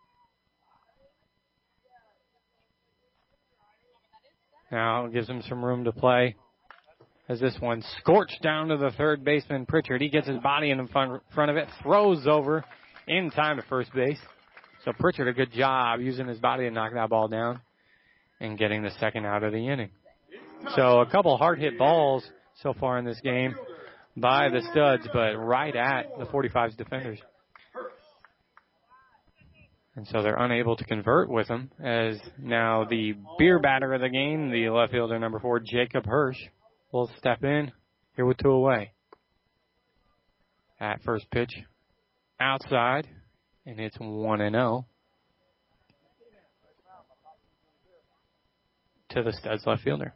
Now it gives him some room to play. As this one scorched down to the third baseman, Pritchard. He gets his body in front of it, throws over in time to first base. So Pritchard, a good job using his body to knock that ball down and getting the second out of the inning. So a couple hard-hit balls so far in this game by the Studs, but right at the forty-five's defenders. And so they're unable to convert with them, as now the beer batter of the game, the left fielder number four, Jacob Hirsch, will step in here with two away. At first pitch, outside, and it's one and oh. To the Studs left fielder.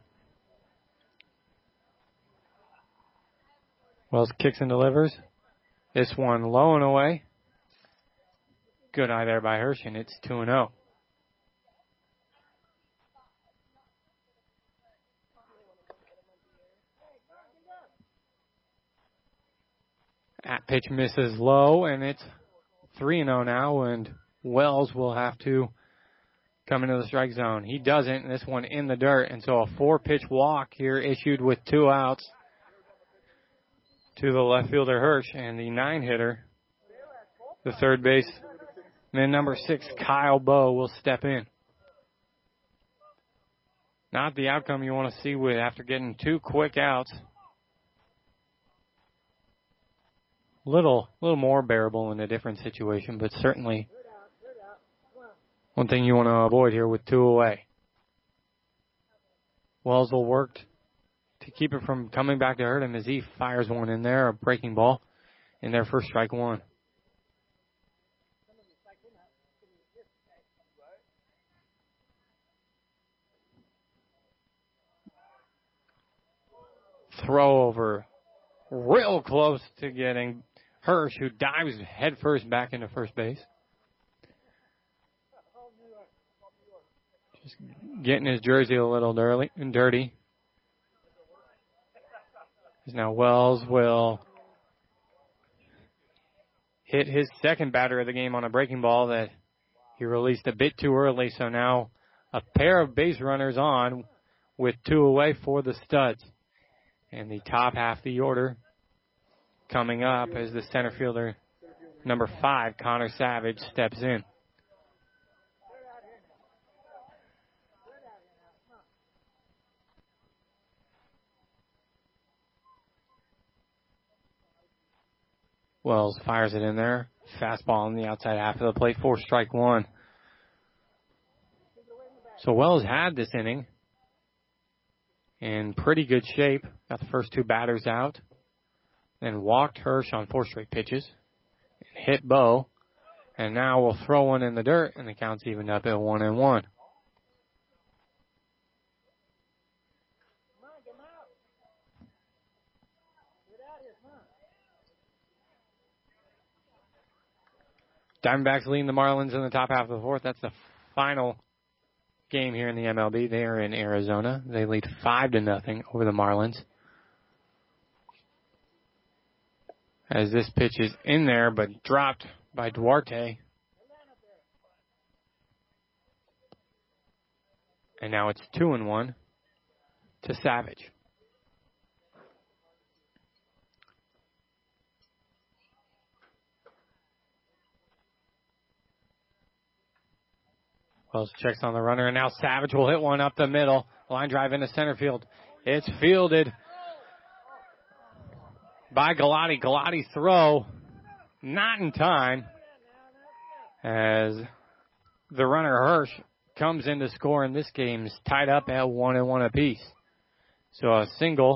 Wells kicks and delivers. This one low and away. Good eye there by Hirsch, and it's two and oh. At pitch misses low, and it's three and oh now, and Wells will have to come into the strike zone. He doesn't, and this one in the dirt, and so a four-pitch walk here issued with two outs to the left fielder Hirsch, and the nine-hitter, the third baseman, number six, Kyle Bowe, will step in. Not the outcome you want to see with after getting two quick outs. Little, little more bearable in a different situation, but certainly one thing you want to avoid here with two away. Wells will work to keep it from coming back to hurt him as he fires one in there, a breaking ball in there for strike one. Throw over real close to getting Hirsch, who dives headfirst back into first base. Just getting his jersey a little dirty. dirty. Now Wells will hit his second batter of the game on a breaking ball that he released a bit too early. So now a pair of base runners on with two away for the Studs. And the top half of the order coming up as the center fielder, number five, Connor Savage, steps in. Wells fires it in there. Fastball on the outside half of the plate for strike one. So Wells had this inning in pretty good shape. Got the first two batters out. Then walked Hirsch on four straight pitches. And hit Bowe. And now we'll throw one in the dirt, and the count's evened up at one and one. Diamondbacks leading the Marlins in the top half of the fourth. That's the final game here in the M L B. They are in Arizona. They lead five to nothing over the Marlins. As this pitch is in there, but dropped by Duarte. And now it's two and one to Savage. Wells checks on the runner, and now Savage will hit one up the middle. Line drive into center field. It's fielded by Galati. Galati's throw not in time as the runner Hirsch comes in to score, and this game is tied up at one and one apiece. So a single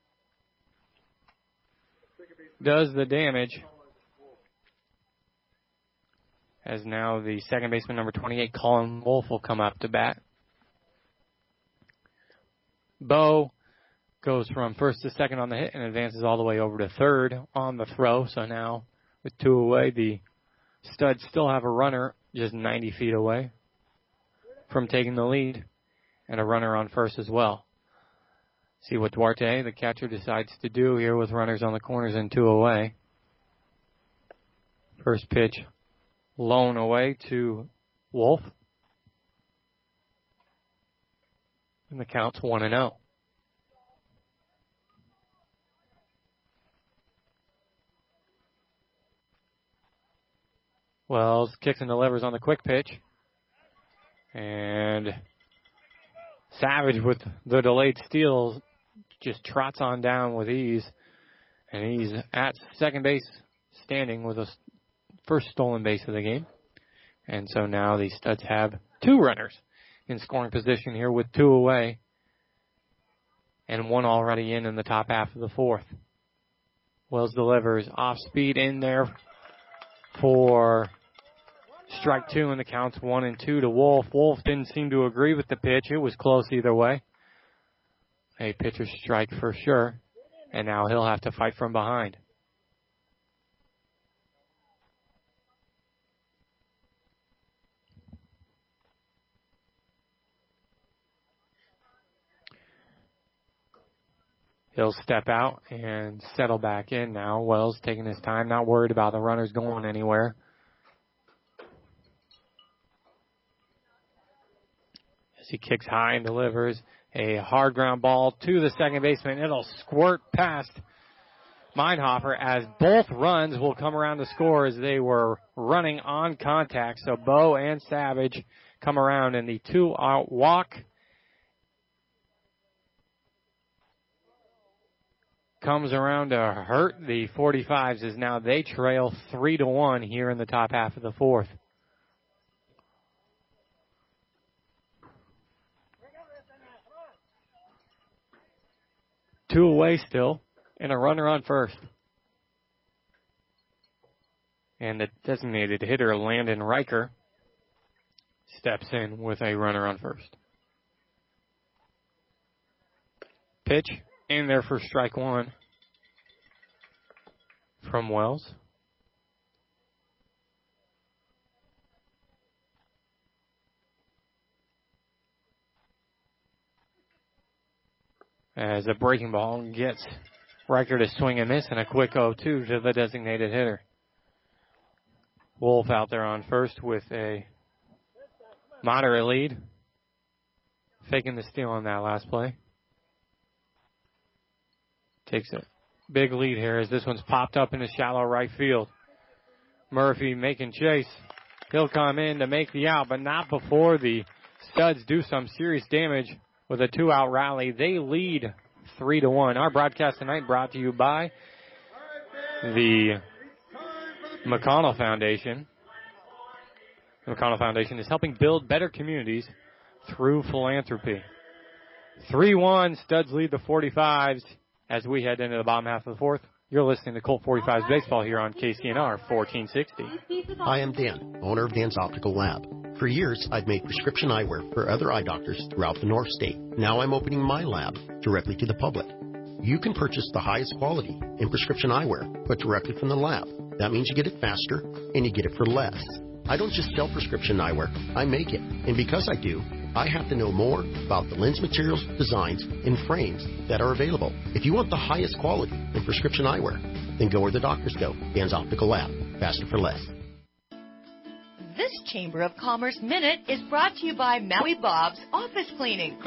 does the damage. As now the second baseman, number twenty-eight, Colin Wolf, will come up to bat. Bowe goes from first to second on the hit and advances all the way over to third on the throw. So now with two away, the Studs still have a runner just ninety feet away from taking the lead and a runner on first as well. See what Duarte, the catcher, decides to do here with runners on the corners and two away. First pitch. Lone away to Wolf. And the count's one and oh. Wells kicks and delivers on the quick pitch. And Savage with the delayed steal just trots on down with ease. And he's at second base standing with a first stolen base of the game. And so now the Studs have two runners in scoring position here with two away. and one already in in the top half of the fourth. Wells delivers off speed in there for strike two, and the count's one and two to Wolf. Wolf didn't seem to agree with the pitch. It was close either way. A pitcher's strike for sure, and now he'll have to fight from behind. He'll step out and settle back in now. Wells taking his time, not worried about the runners going anywhere. As he kicks high and delivers a hard ground ball to the second baseman. It'll squirt past Meinhofer as both runs will come around to score as they were running on contact. So Bowe and Savage come around, and the two-out walk comes around to hurt the forty-fives as now they trail three to one here in the top half of the fourth. Two away still, and a runner on first. And the designated hitter, Landon Riker, steps in with a runner on first. Pitch in there for strike one from Wells. As a breaking ball gets Riker to swing and miss, and a quick oh two to the designated hitter. Wolf out there on first with a moderate lead. Faking the steal on that last play. Takes a big lead here as this one's popped up in the shallow right field. Murphy making chase. He'll come in to make the out, but not before the Studs do some serious damage with a two-out rally. They lead three to one. Our broadcast tonight brought to you by the McConnell Foundation. The McConnell Foundation is helping build better communities through philanthropy. three one, Studs lead the forty-fives. As we head into the bottom half of the fourth, you're listening to Colt forty-fives Baseball here on K C N R fourteen sixty. Hi, I'm Dan, owner of Dan's Optical Lab. For years, I've made prescription eyewear for other eye doctors throughout the North State. Now I'm opening my lab directly to the public. You can purchase the highest quality in prescription eyewear put directly from the lab. That means you get it faster and you get it for less. I don't just sell prescription eyewear, I make it. And because I do, I have to know more about the lens materials, designs, and frames that are available. If you want the highest quality in prescription eyewear, then go where the doctors go. Dan's Optical Lab. Faster for less. This Chamber of Commerce Minute is brought to you by Maui Bob's Office Cleaning.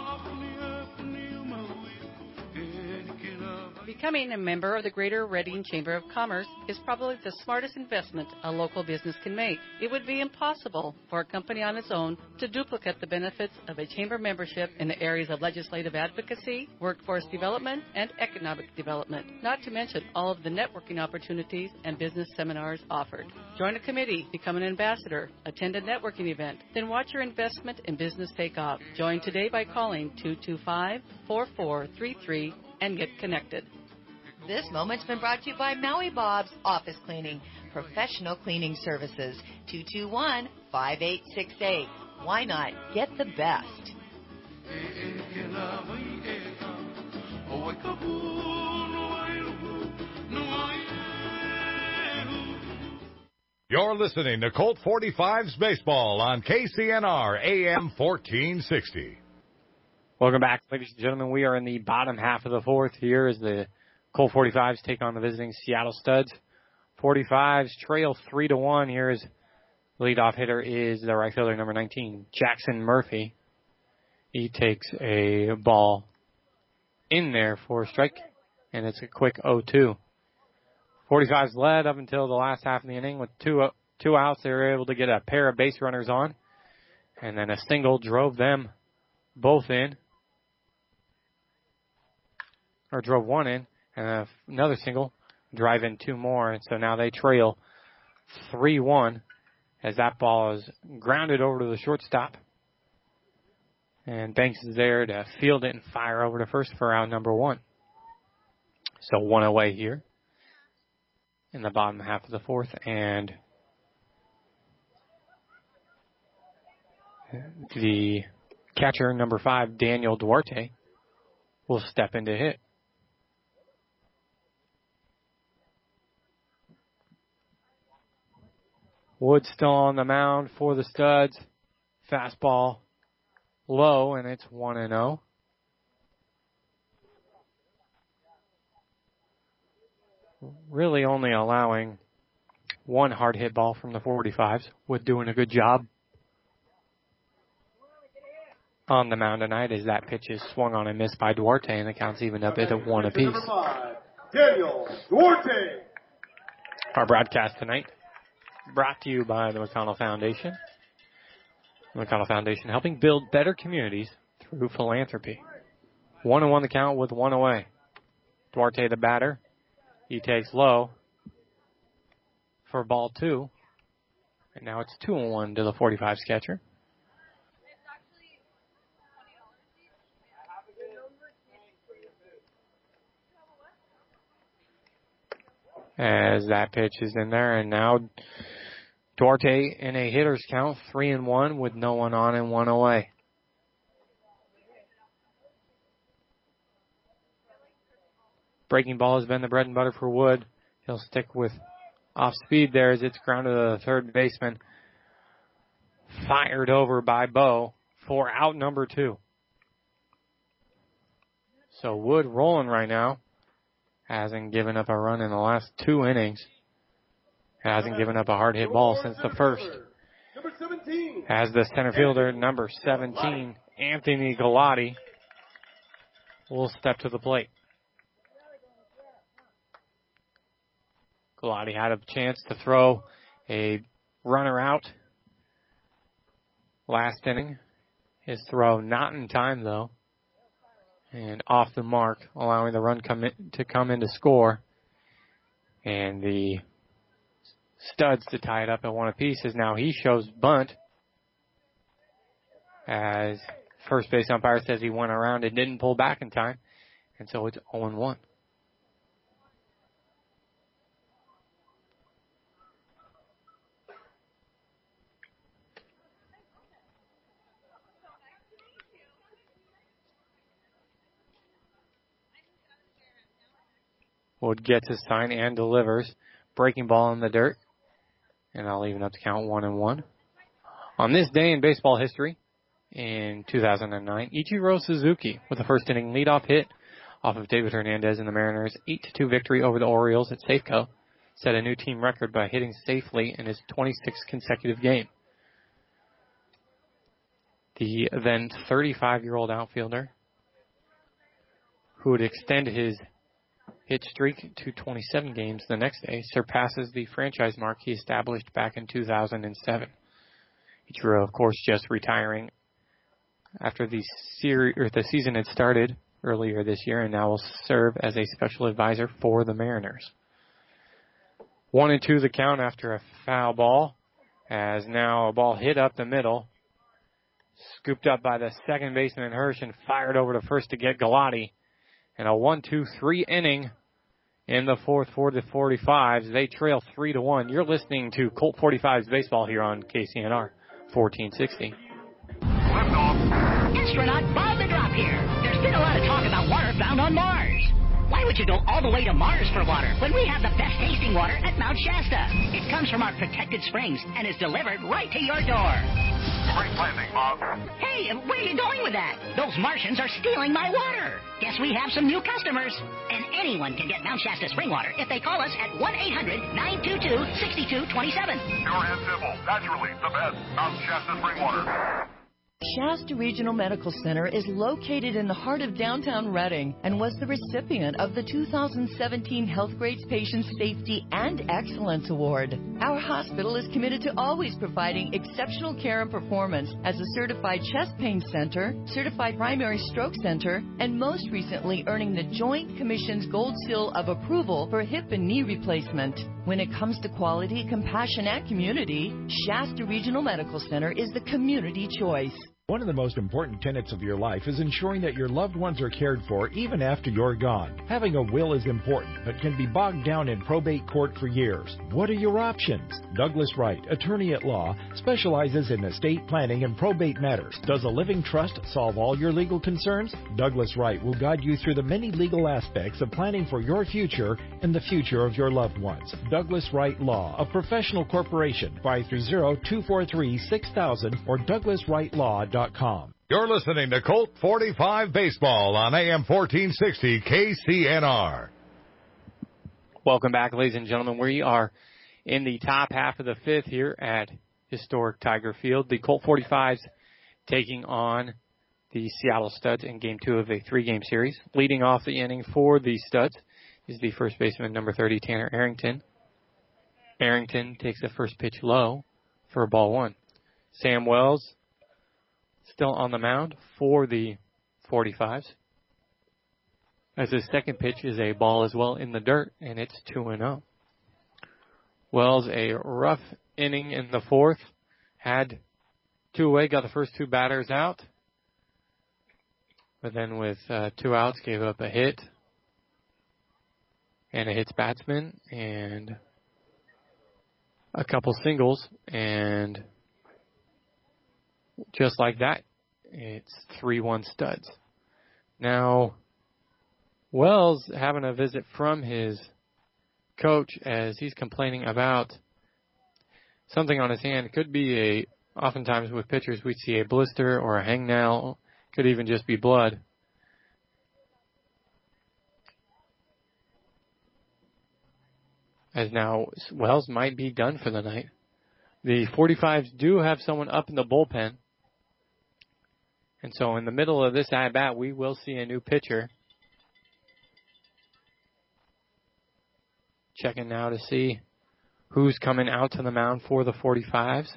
Becoming a member of the Greater Reading Chamber of Commerce is probably the smartest investment a local business can make. It would be impossible for a company on its own to duplicate the benefits of a chamber membership in the areas of legislative advocacy, workforce development, and economic development, not to mention all of the networking opportunities and business seminars offered. Join a committee, become an ambassador, attend a networking event, then watch your investment in business take off. Join today by calling two two five, four four three three and get connected. This moment's been brought to you by Maui Bob's Office Cleaning, professional cleaning services. two two one, five eight six eight. Why not get the best? You're listening to Colt forty-fives Baseball on K C N R A M fourteen sixty. Welcome back, ladies and gentlemen. We are in the bottom half of the fourth here as the Colt forty-fives take on the visiting Seattle Studs. forty-fives trail three to one. Here's leadoff hitter is the right fielder, number nineteen, Jackson Murphy. He takes a ball in there for a strike, and it's a quick oh two. forty-fives led up until the last half of the inning with two uh, two outs. They were able to get a pair of base runners on, and then a single drove them both in, or drove one in. And another single, drive in two more, and so now they trail three one as that ball is grounded over to the shortstop. And Banks is there to field it and fire over to first for out number one. So one away here in the bottom half of the fourth. And the catcher, number five, Daniel Duarte, will step in to hit. Wood still on the mound for the Studs. Fastball low, and it's one and oh. Really only allowing one hard hit ball from the forty-fives. Wood doing a good job on the mound tonight as that pitch is swung on and missed by Duarte, and the count's even up at one apiece. Daniel Duarte. Our broadcast tonight brought to you by the McConnell Foundation. The McConnell Foundation helping build better communities through philanthropy. One and one the count with one away. Duarte the batter. He takes low for ball two. And now it's two and one to the forty-fives catcher. As that pitch is in there, and now Duarte in a hitter's count, three and one with no one on and one away. Breaking ball has been the bread and butter for Wood. He'll stick with off speed there as it's grounded to the third baseman. Fired over by Bo for out number two. So Wood rolling right now. Hasn't given up a run in the last two innings. Hasn't given up a hard hit ball since the first. As the center fielder, number seventeen, Anthony Galati, will step to the plate. Galati had a chance to throw a runner out last inning. His throw not in time, though, and off the mark, allowing the run come in, to come in to score. And the Studs to tie it up at one apiece as now he shows bunt. As first base umpire says he went around and didn't pull back in time. And so it's oh and one. Wood gets his sign and delivers. Breaking ball in the dirt. And I'll even up to count one and one. On this day in baseball history, in two thousand nine, Ichiro Suzuki with the first inning leadoff hit off of David Hernandez in the Mariners' eight to two victory over the Orioles at Safeco set a new team record by hitting safely in his twenty-sixth consecutive game. The then thirty-five-year-old outfielder, who would extend his hit streak to twenty-seven games the next day, surpasses the franchise mark he established back in two thousand seven. Ichiro, of course, just retiring after the series or the season had started earlier this year, and now will serve as a special advisor for the Mariners. One and two the count after a foul ball, as now a ball hit up the middle, scooped up by the second baseman Hirsch and fired over to first to get Galati. And a one two three inning in the fourth for the forty-fives. They trail three to one. You're listening to Colt forty-fives baseball here on K C N R fourteen sixty. Astronaut Bob the Drop here. There's been a lot of talk about water found on Mars. Why would you go all the way to Mars for water when we have the best tasting water at Mount Shasta? It comes from our protected springs and is delivered right to your door. Great planning, Bob. Hey, where are you going with that? Those Martians are stealing my water. Guess we have some new customers. And anyone can get Mount Shasta spring water if they call us at one eight hundred nine two two six two two seven. Pure and simple. Naturally, the best Mount Shasta spring water. Shasta Regional Medical Center is located in the heart of downtown Reading and was the recipient of the two thousand seventeen Health Grades Patient Safety and Excellence Award. Our hospital is committed to always providing exceptional care and performance as a certified chest pain center, certified primary stroke center, and most recently earning the Joint Commission's Gold Seal of Approval for hip and knee replacement. When it comes to quality, compassion, and community, Shasta Regional Medical Center is the community choice. One of the most important tenets of your life is ensuring that your loved ones are cared for even after you're gone. Having a will is important, but can be bogged down in probate court for years. What are your options? Douglas Wright, attorney at law, specializes in estate planning and probate matters. Does a living trust solve all your legal concerns? Douglas Wright will guide you through the many legal aspects of planning for your future and the future of your loved ones. Douglas Wright Law, a professional corporation, five three zero, two four three, six thousand or douglas wright law dot com. You're listening to Colt forty-five Baseball on A M fourteen sixty K C N R. Welcome back, ladies and gentlemen. We are in the top half of the fifth here at historic Tiger Field. The Colt forty-fives taking on the Seattle Studs in game two of a three-game series. Leading off the inning for the Studs is the first baseman, number thirty, Tanner Arrington. Arrington takes the first pitch low for ball one. Sam Wells still on the mound for the forty-fives. As his second pitch is a ball as well in the dirt, and it's two and oh. Wells, a rough inning in the fourth. Had two away, got the first two batters out. But then with uh, two outs, gave up a hit. And a hits batsman, and a couple singles, and just like that, it's three one Studs. Now, Wells having a visit from his coach as he's complaining about something on his hand. It could be a, oftentimes with pitchers we see a blister or a hangnail. Could even just be blood. As now Wells might be done for the night. The forty-fives do have someone up in the bullpen. And so in the middle of this at-bat, we will see a new pitcher. Checking now to see who's coming out to the mound for the forty-fives.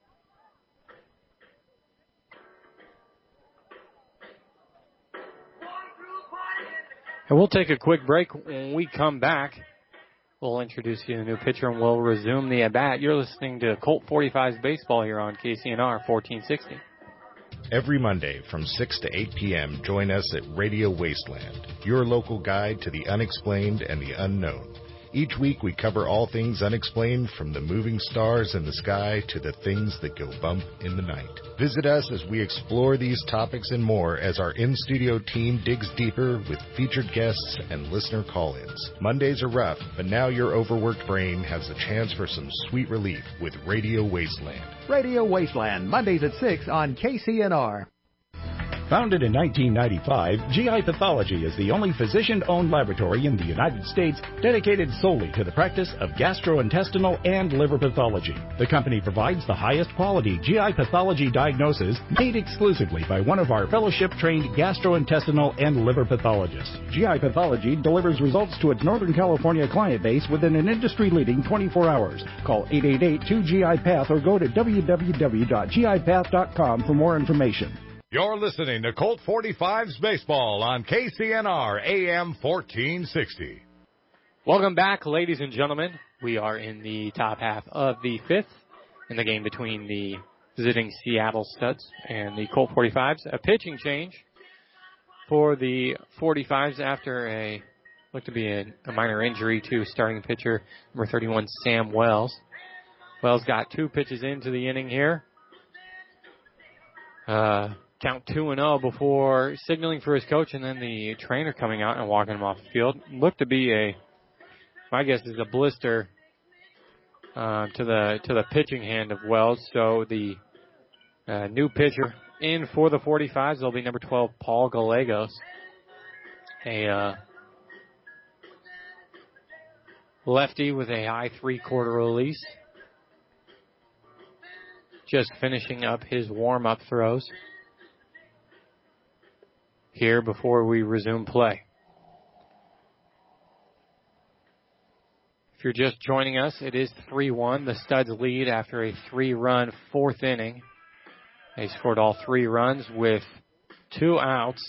And we'll take a quick break. When we come back, we'll introduce you to the new pitcher and we'll resume the at-bat. You're listening to Colt forty-fives Baseball here on K C N R fourteen sixty. Every Monday from six to eight p.m., join us at Radio Wasteland, your local guide to the unexplained and the unknown. Each week we cover all things unexplained, from the moving stars in the sky to the things that go bump in the night. Visit us as we explore these topics and more as our in-studio team digs deeper with featured guests and listener call-ins. Mondays are rough, but now your overworked brain has a chance for some sweet relief with Radio Wasteland. Radio Wasteland, Mondays at six on K C N R. Founded in nineteen ninety-five, G I Pathology is the only physician-owned laboratory in the United States dedicated solely to the practice of gastrointestinal and liver pathology. The company provides the highest quality G I pathology diagnosis made exclusively by one of our fellowship-trained gastrointestinal and liver pathologists. G I Pathology delivers results to its Northern California client base within an industry-leading twenty-four hours. Call eight eight eight, two G I path or go to w w w dot g i path dot com for more information. You're listening to Colt forty-fives Baseball on K C N R A M fourteen sixty. Welcome back, ladies and gentlemen. We are in the top half of the fifth in the game between the visiting Seattle Studs and the Colt forty-fives. A pitching change for the forty-fives after a looked to be a, a minor injury to starting pitcher number thirty-one, Sam Wells. Wells got two pitches into the inning here. Uh... Count two and oh before signaling for his coach, and then the trainer coming out and walking him off the field. Looked to be a, my guess is a blister uh, to the to the pitching hand of Wells. So the uh, new pitcher in for the forty-fives will be number twelve, Paul Gallegos, a uh, lefty with a high three-quarter release. Just finishing up his warm-up throws here before we resume play. If you're just joining us, it is three one. The Studs lead after a three-run fourth inning. They scored all three runs with two outs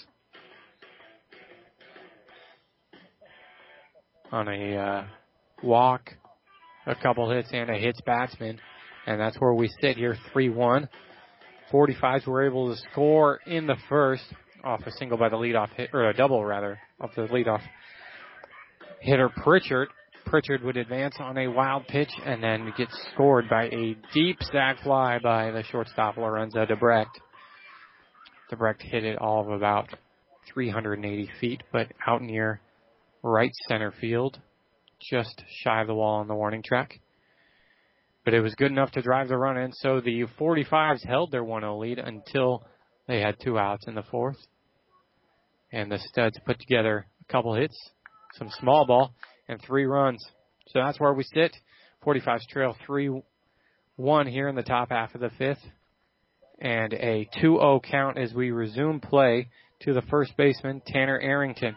on a uh, walk, a couple hits, and a hits batsman. And that's where we sit here, three one. forty-fives were able to score in the first off a single by the leadoff hit, or a double rather, off the leadoff hitter Pritchard. Pritchard would advance on a wild pitch and then get scored by a deep sac fly by the shortstop Lorenzo Debrecht. Debrecht hit it all of about three hundred eighty feet, but out near right center field, just shy of the wall on the warning track. But it was good enough to drive the run in, so the forty-fives held their one oh lead until they had two outs in the fourth. And the Studs put together a couple hits, some small ball, and three runs. So that's where we sit. forty-fives trail three one here in the top half of the fifth. And a two oh count as we resume play to the first baseman, Tanner Arrington.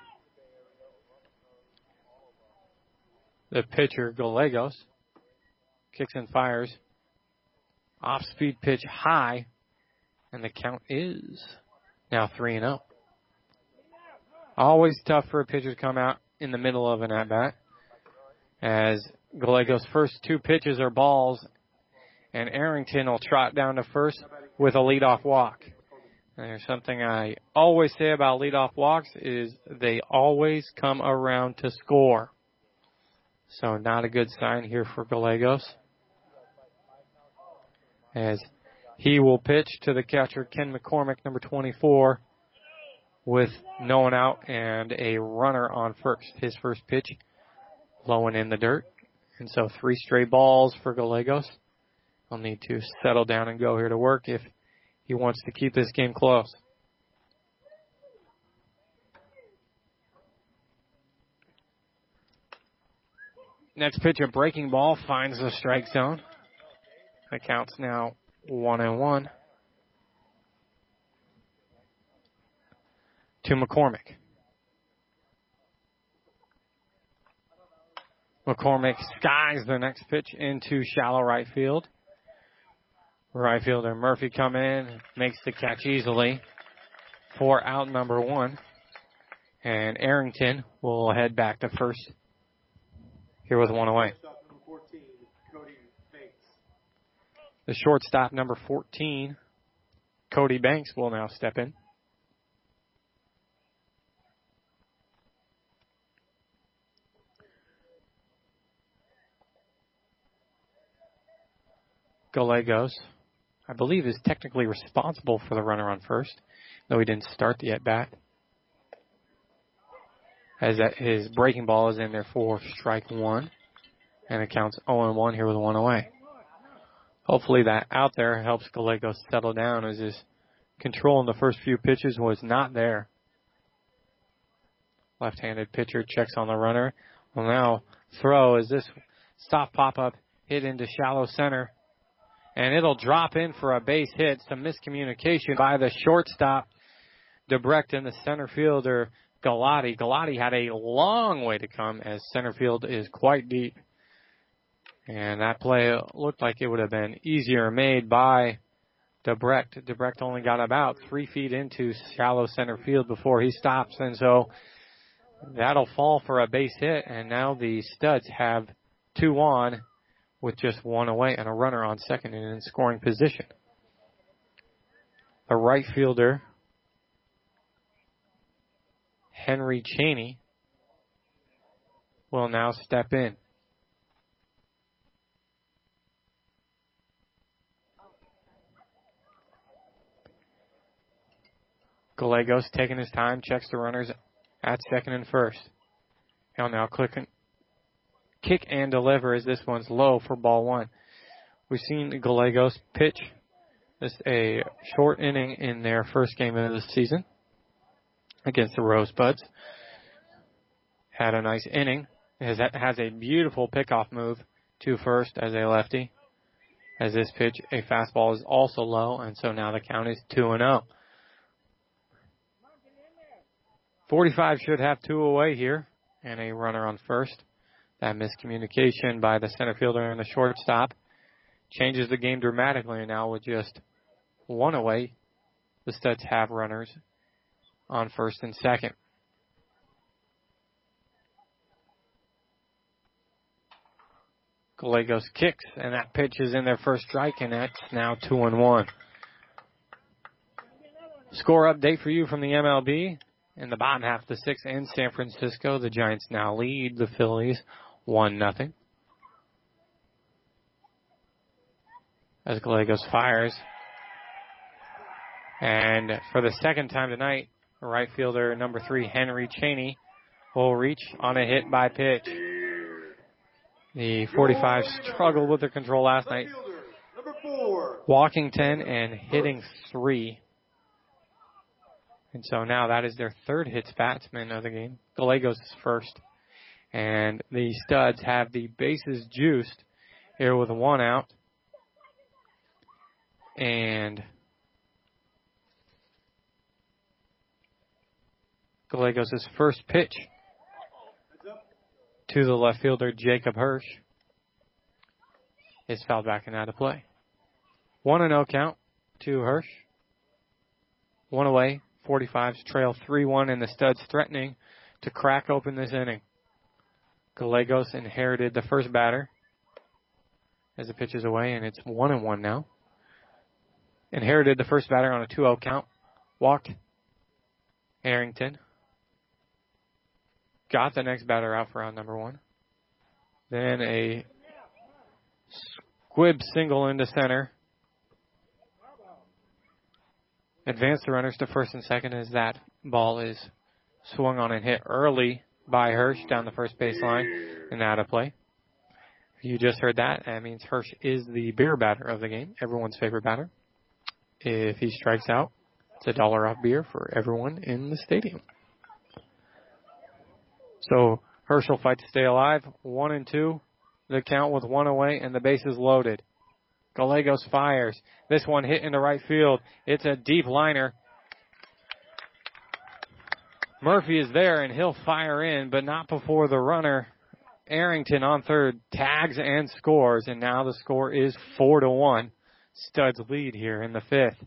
The pitcher, Gallegos, kicks and fires. Off-speed pitch high. And the count is now three and oh. Always tough for a pitcher to come out in the middle of an at-bat, as Gallegos' first two pitches are balls, and Arrington will trot down to first with a leadoff walk. And there's something I always say about leadoff walks is they always come around to score. So not a good sign here for Gallegos, as he will pitch to the catcher, Ken McCormick, number twenty-four, with no one out and a runner on first. His first pitch, low and in the dirt. And so three straight balls for Gallegos. He'll need to settle down and go here to work if he wants to keep this game close. Next pitch, a breaking ball, finds the strike zone. The count's now one and one. To McCormick. McCormick skies the next pitch into shallow right field. Right fielder Murphy come in, makes the catch easily for out number one. And Arrington will head back to first here with one away. The shortstop, number fourteen, Cody Banks, will now step in. Gallegos, I believe, is technically responsible for the runner on first, though he didn't start the at-bat. As that his breaking ball is in there for strike one, and it counts oh and one here with one away. Hopefully that out there helps Gallegos settle down, as his control in the first few pitches was not there. Left-handed pitcher checks on the runner. Will now throw as this stop pop-up hit into shallow center. And it'll drop in for a base hit. Some miscommunication by the shortstop, Debrecht, and the center fielder, Galati. Galati had a long way to come, as center field is quite deep. And that play looked like it would have been easier made by Debrecht. Debrecht only got about three feet into shallow center field before he stops. And so that'll fall for a base hit. And now the Studs have two on, with just one away and a runner on second and in scoring position. The right fielder, Henry Cheney, will now step in. Gallegos taking his time, checks the runners at second and first. He'll now click and kick and deliver, as this one's low for ball one. We've seen Gallegos pitch just a short inning in their first game of the season against the Rosebuds. Had a nice inning. Has, has a beautiful pickoff move to first as a lefty. As this pitch, a fastball, is also low, and so now the count is two and oh. forty-five should have two away here and a runner on first. That miscommunication by the center fielder and the shortstop changes the game dramatically. And now with just one away, the Studs have runners on first and second. Gallegos kicks, and that pitch is in their first strike, and that's now two and one. Score update for you from the M L B. In the bottom half of the sixth in San Francisco, the Giants now lead the Phillies one nothing. As Gallegos fires. And for the second time tonight, right fielder number three, Henry Cheney, will reach on a hit by pitch. The forty-five struggled with the control last night, walking ten and hitting three. And so now that is their third hits batsman of the game. Gallegos is first. And the Studs have the bases juiced here with one out. And Gallegos' first pitch to the left fielder, Jacob Hirsch, is fouled back and out of play. one and oh count to Hirsch. One away. forty-fives trail three one, and the Studs threatening to crack open this inning. Gallegos inherited the first batter as the pitch is away, and it's one and one now. Inherited the first batter on a two oh count. Walked Harrington. Got the next batter out for round number one. Then a squib single into center. Advance the runners to first and second as that ball is swung on and hit early by Hirsch down the first baseline and out of play. If you just heard that, that means Hirsch is the beer batter of the game, everyone's favorite batter. If he strikes out, it's a dollar off beer for everyone in the stadium. So Hirsch will fight to stay alive. One and two, the count with one away and the bases loaded. Gallegos fires. This one hit into right field. It's a deep liner. Murphy is there, and he'll fire in, but not before the runner, Arrington, on third, tags and scores, and now the score is four to one. Studs lead here in the fifth.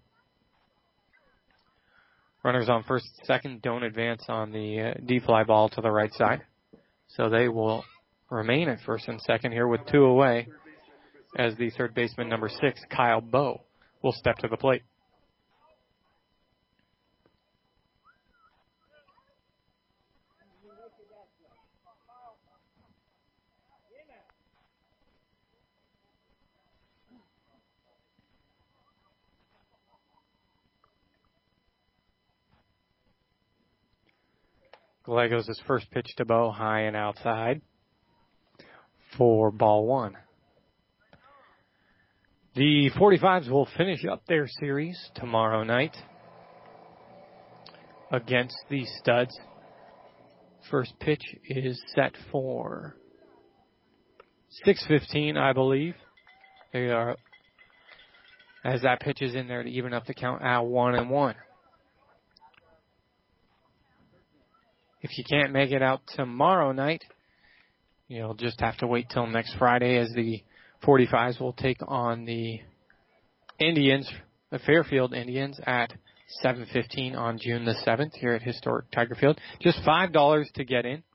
Runners on first and second don't advance on the uh, deep fly ball to the right side, so they will remain at first and second here with two away, as the third baseman, number six, Kyle Bowe, will step to the plate. Gallegos' first pitch to Bowe, high and outside for ball one. The forty-fives will finish up their series tomorrow night against the Studs. First pitch is set for six fifteen, I believe. They are, as that pitch is in there to even up the count at one and one. If you can't make it out tomorrow night, you'll just have to wait till next Friday, as the forty-fives will take on the Indians, the Fairfield Indians, at seven fifteen on June the seventh here at historic Tiger Field. Just five dollars to get in.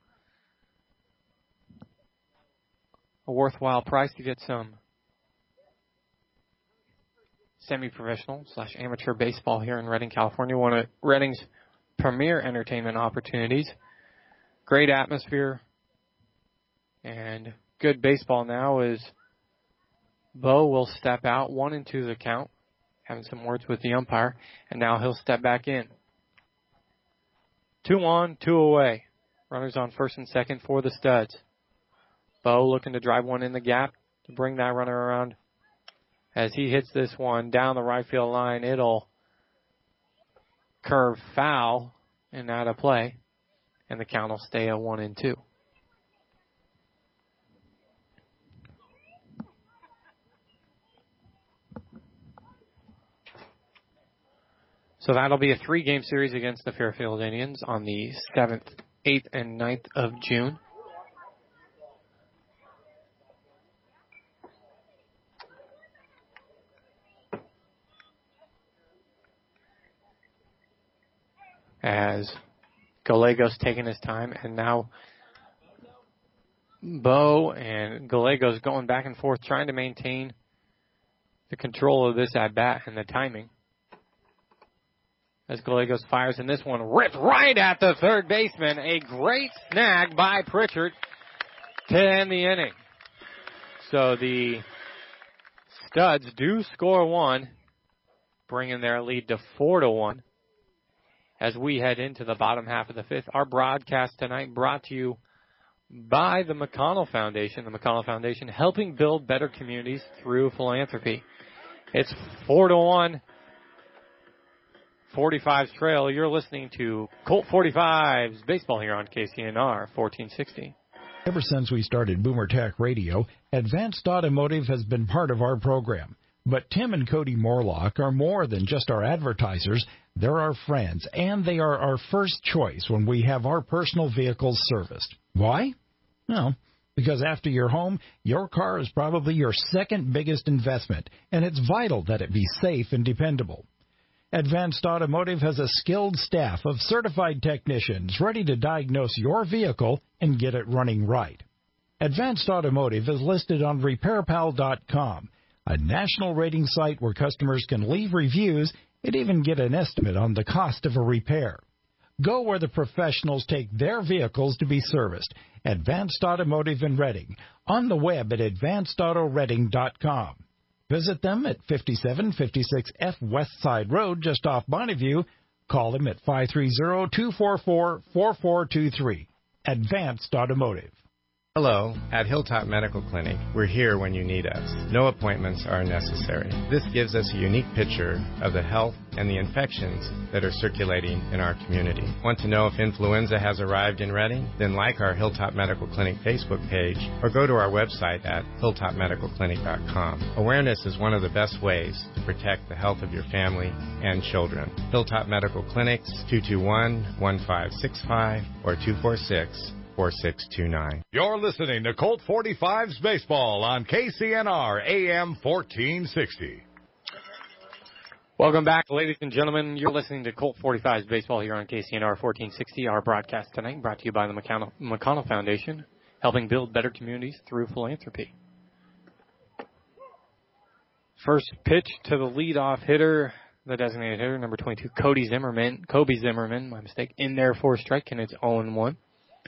A worthwhile price to get some semi-professional slash amateur baseball here in Redding, California. One of Redding's premier entertainment opportunities. Great atmosphere and good baseball now as Bowe will step out, one and two the count, having some words with the umpire, and now he'll step back in. Two on, two away. Runners on first and second for the Studs. Bowe looking to drive one in the gap to bring that runner around. As he hits this one down the right field line, it'll curve foul and out of play, and the count will stay at one and two. So that'll be a three-game series against the Fairfield Indians on the seventh, eighth, and ninth of June. As Gallegos taking his time, and now Bowe and Gallegos going back and forth, trying to maintain the control of this at-bat and the timing. as Gallegos fires, and this one ripped right at the third baseman. A great snag by Pritchard to end the inning. So the Studs do score one, bringing their lead to four to one. As we head into the bottom half of the fifth, our broadcast tonight brought to you by the McConnell Foundation. The McConnell Foundation helping build better communities through philanthropy. It's four to one. forty-five's trail. You're listening to Colt forty-five's baseball here on K C N R fourteen sixty. Ever since we started Boomer Tech Radio, Advanced Automotive has been part of our program. But Tim and Cody Morlock are more than just our advertisers. They're our friends, and they are our first choice when we have our personal vehicles serviced. Why? Well, because after your home, your car is probably your second biggest investment, and it's vital that it be safe and dependable. Advanced Automotive has a skilled staff of certified technicians ready to diagnose your vehicle and get it running right. Advanced Automotive is listed on repair pal dot com, a national rating site where customers can leave reviews and even get an estimate on the cost of a repair. Go where the professionals take their vehicles to be serviced. Advanced Automotive in Reading, on the web at advanced auto reading dot com. Visit them at fifty-seven fifty-six F West Side Road, just off Bonneview. Call them at five three zero, two four four, four four two three. Advanced Automotive. Hello, at Hilltop Medical Clinic, we're here when you need us. No appointments are necessary. This gives us a unique picture of the health and the infections that are circulating in our community. Want to know if influenza has arrived in Reading? Then like our Hilltop Medical Clinic Facebook page or go to our website at hilltop medical clinic dot com. Awareness is one of the best ways to protect the health of your family and children. Hilltop Medical Clinics, two two one, one five six five or two four six, four six two nine. You're listening to Colt forty-five's Baseball on K C N R A M fourteen sixty. Welcome back, ladies and gentlemen. You're listening to Colt forty-five's Baseball here on K C N R fourteen sixty. Our broadcast tonight brought to you by the McConnell, McConnell Foundation, helping build better communities through philanthropy. First pitch to the leadoff hitter, the designated hitter, number twenty-two, Cody Zimmerman. Kobe Zimmerman, my mistake, in there for a strike, and it's oh and one.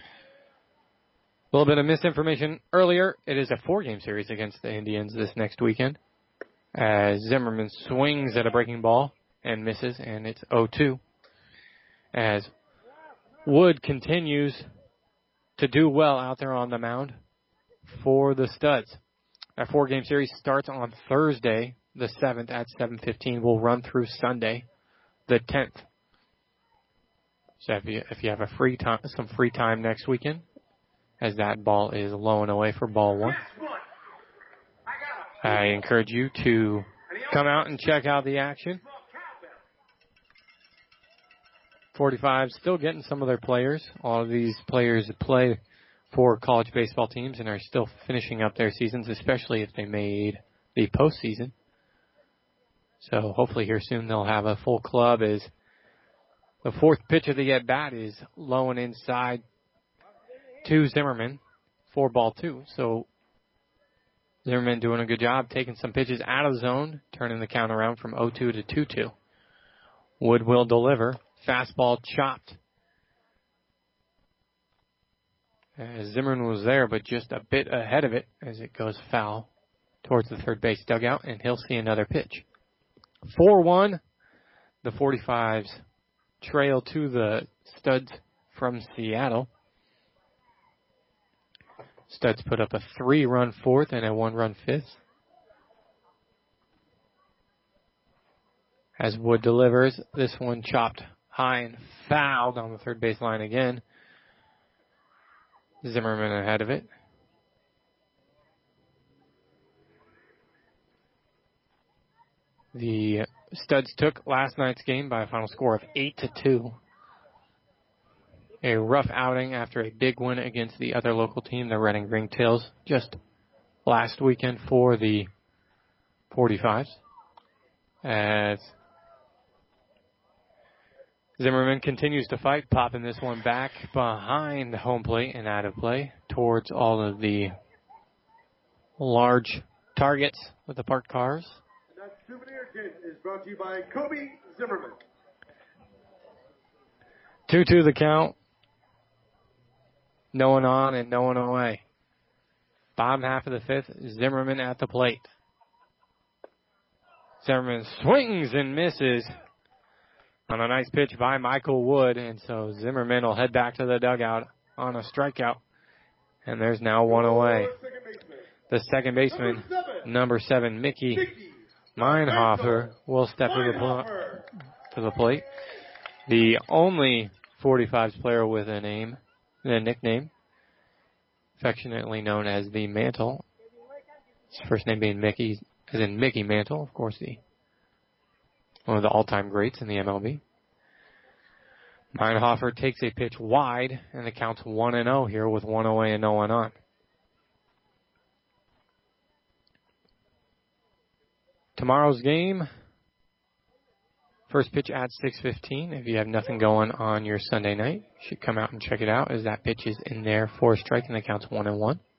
A little bit of misinformation earlier. It is a four-game series against the Indians this next weekend, as Zimmerman swings at a breaking ball and misses, and it's oh two. As Wood continues to do well out there on the mound for the Studs. That four-game series starts on Thursday, the seventh at seven fifteen. Will run through Sunday, the tenth. So if you, if you have a free time, some free time next weekend, as that ball is low and away for ball one, I encourage you to come out and check out the action. forty-five still getting some of their players. All of these players play for college baseball teams and are still finishing up their seasons, especially if they made the postseason. So hopefully here soon they'll have a full club, as the fourth pitch of the at-bat is low and inside to Zimmerman for ball two. So Zimmerman doing a good job taking some pitches out of the zone, turning the count around from oh two to two two. Wood will deliver. Fastball chopped. As Zimmerman was there, but just a bit ahead of it as it goes foul towards the third base dugout, and he'll see another pitch. four one. The forty-fives trail to the Studs from Seattle. Studs put up a three-run fourth and a one-run fifth. As Wood delivers, this one chopped high and fouled on the third base line again. Zimmerman ahead of it. The Studs took last night's game by a final score of eight to two. A rough outing after a big win against the other local team, the Reading Ringtails, just last weekend for the forty-fives. As Zimmerman continues to fight, popping this one back behind the home plate and out of play towards all of the large targets with the parked cars. That souvenir kit is brought to you by Kobe Zimmerman. two two the count. No one on and no one away. Bottom half of the fifth, Zimmerman at the plate. Zimmerman swings and misses on a nice pitch by Michael Wood, and so Zimmerman will head back to the dugout on a strikeout. And there's now one away. The second baseman, number seven, Mickey Meinhofer, will step to the, pl- to the plate. The only forty-fives player with a name, a nickname, affectionately known as the Mantle. His first name being Mickey, as in Mickey Mantle, of course, the one of the all-time greats in the M L B. Meinhofer takes a pitch wide, and the count's one and oh here with one away and no one on. Tomorrow's game, first pitch at six fifteen. If you have nothing going on your Sunday night, you should come out and check it out, as that pitch is in there for a strike, and the count's one and one.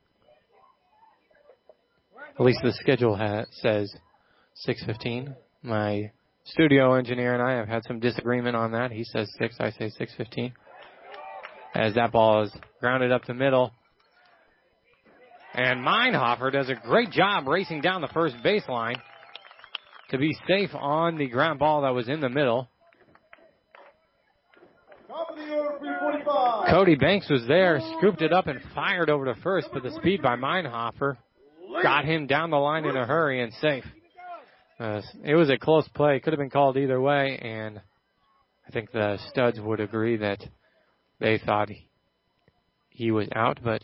At least the schedule ha- says six fifteen. My studio engineer and I have had some disagreement on that. He says six, I say six fifteen. As that ball is grounded up the middle. And Meinhofer does a great job racing down the first baseline to be safe on the ground ball that was in the middle. Cody Banks was there, scooped it up and fired over to first, but the speed by Meinhofer got him down the line in a hurry and safe. Uh, it was a close play. Could have been called either way, and I think the studs would agree that they thought he, he was out, but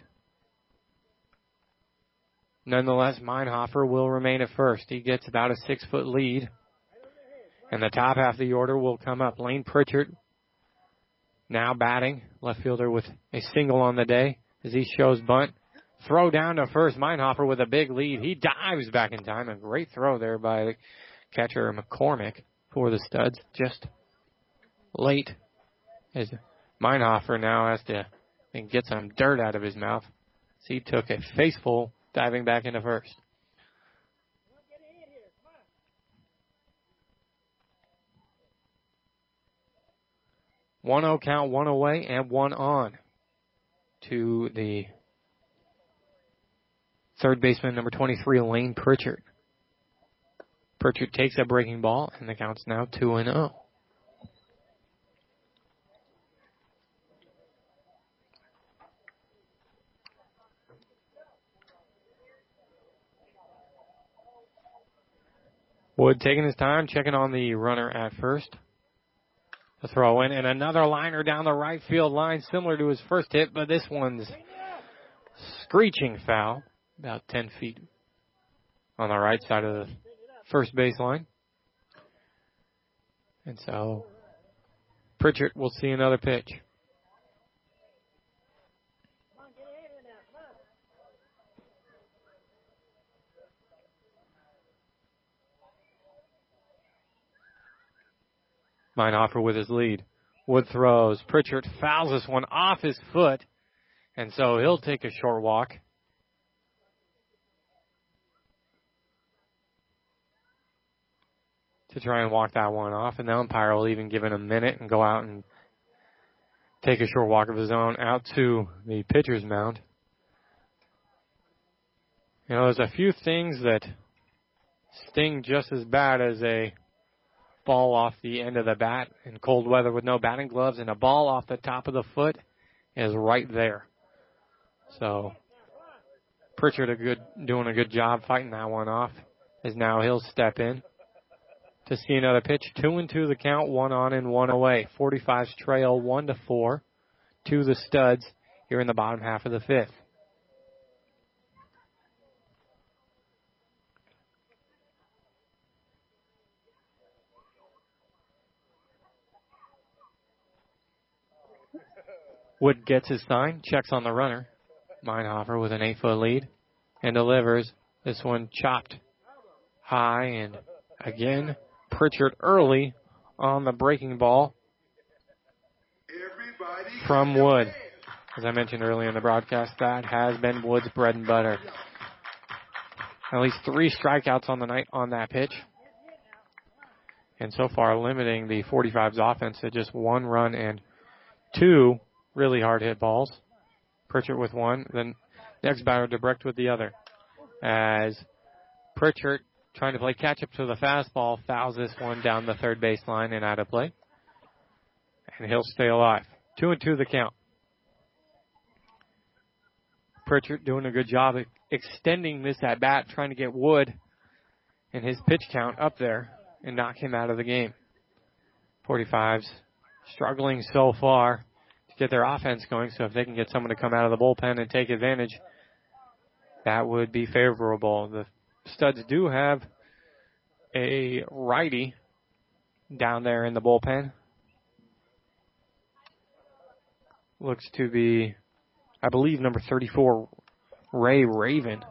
nonetheless, Meinhofer will remain at first. He gets about a six-foot lead, and the top half of the order will come up. Lane Pritchard now batting, left fielder with a single on the day as he shows bunt. Throw down to first. Meinhofer with a big lead. He dives back in time. A great throw there by the catcher McCormick for the studs. Just late as Meinhofer now has to get some dirt out of his mouth. So he took a faceful diving back into first. one oh count, one away, and one on to the third baseman, number twenty-three, Lane Pritchard. Pritchard takes a breaking ball, and the count's now two and oh. Wood taking his time, checking on the runner at first. The throw in, and another liner down the right field line, similar to his first hit, but this one's screeching foul, about ten feet on the right side of the first baseline. And so Pritchard will see another pitch. Meinhofer with his lead. Wood throws. Pritchard fouls this one off his foot, and so he'll take a short walk. To try and walk that one off, and the umpire will even give it a minute and go out and take a short walk of his own out to the pitcher's mound. You know, there's a few things that sting just as bad as a ball off the end of the bat in cold weather with no batting gloves, and a ball off the top of the foot is right there. So Pritchard a good, doing a good job fighting that one off, as now he'll step in to see another pitch. Two and two the count, one on and one away. forty-fives trail one to four to the studs here in the bottom half of the fifth. Wood gets his sign, checks on the runner. Meinhofer with an eight-foot lead and delivers. This one chopped high, and again, Pritchard early on the breaking ball from Wood. As I mentioned earlier in the broadcast, that has been Wood's bread and butter. At least three strikeouts on the night on that pitch. And so far limiting the forty-fives offense to just one run and two really hard hit balls. Pritchard with one, then next batter DeBrecht with the other. As Pritchard, trying to play catch-up to the fastball, fouls this one down the third baseline and out of play. And he'll stay alive. Two and two the count. Pritchard doing a good job of extending this at-bat, trying to get Wood and his pitch count up there and knock him out of the game. forty-fives struggling so far to get their offense going, so if they can get someone to come out of the bullpen and take advantage, that would be favorable. The Studs do have a righty down there in the bullpen. Looks to be, I believe, number thirty-four, Ray Raven.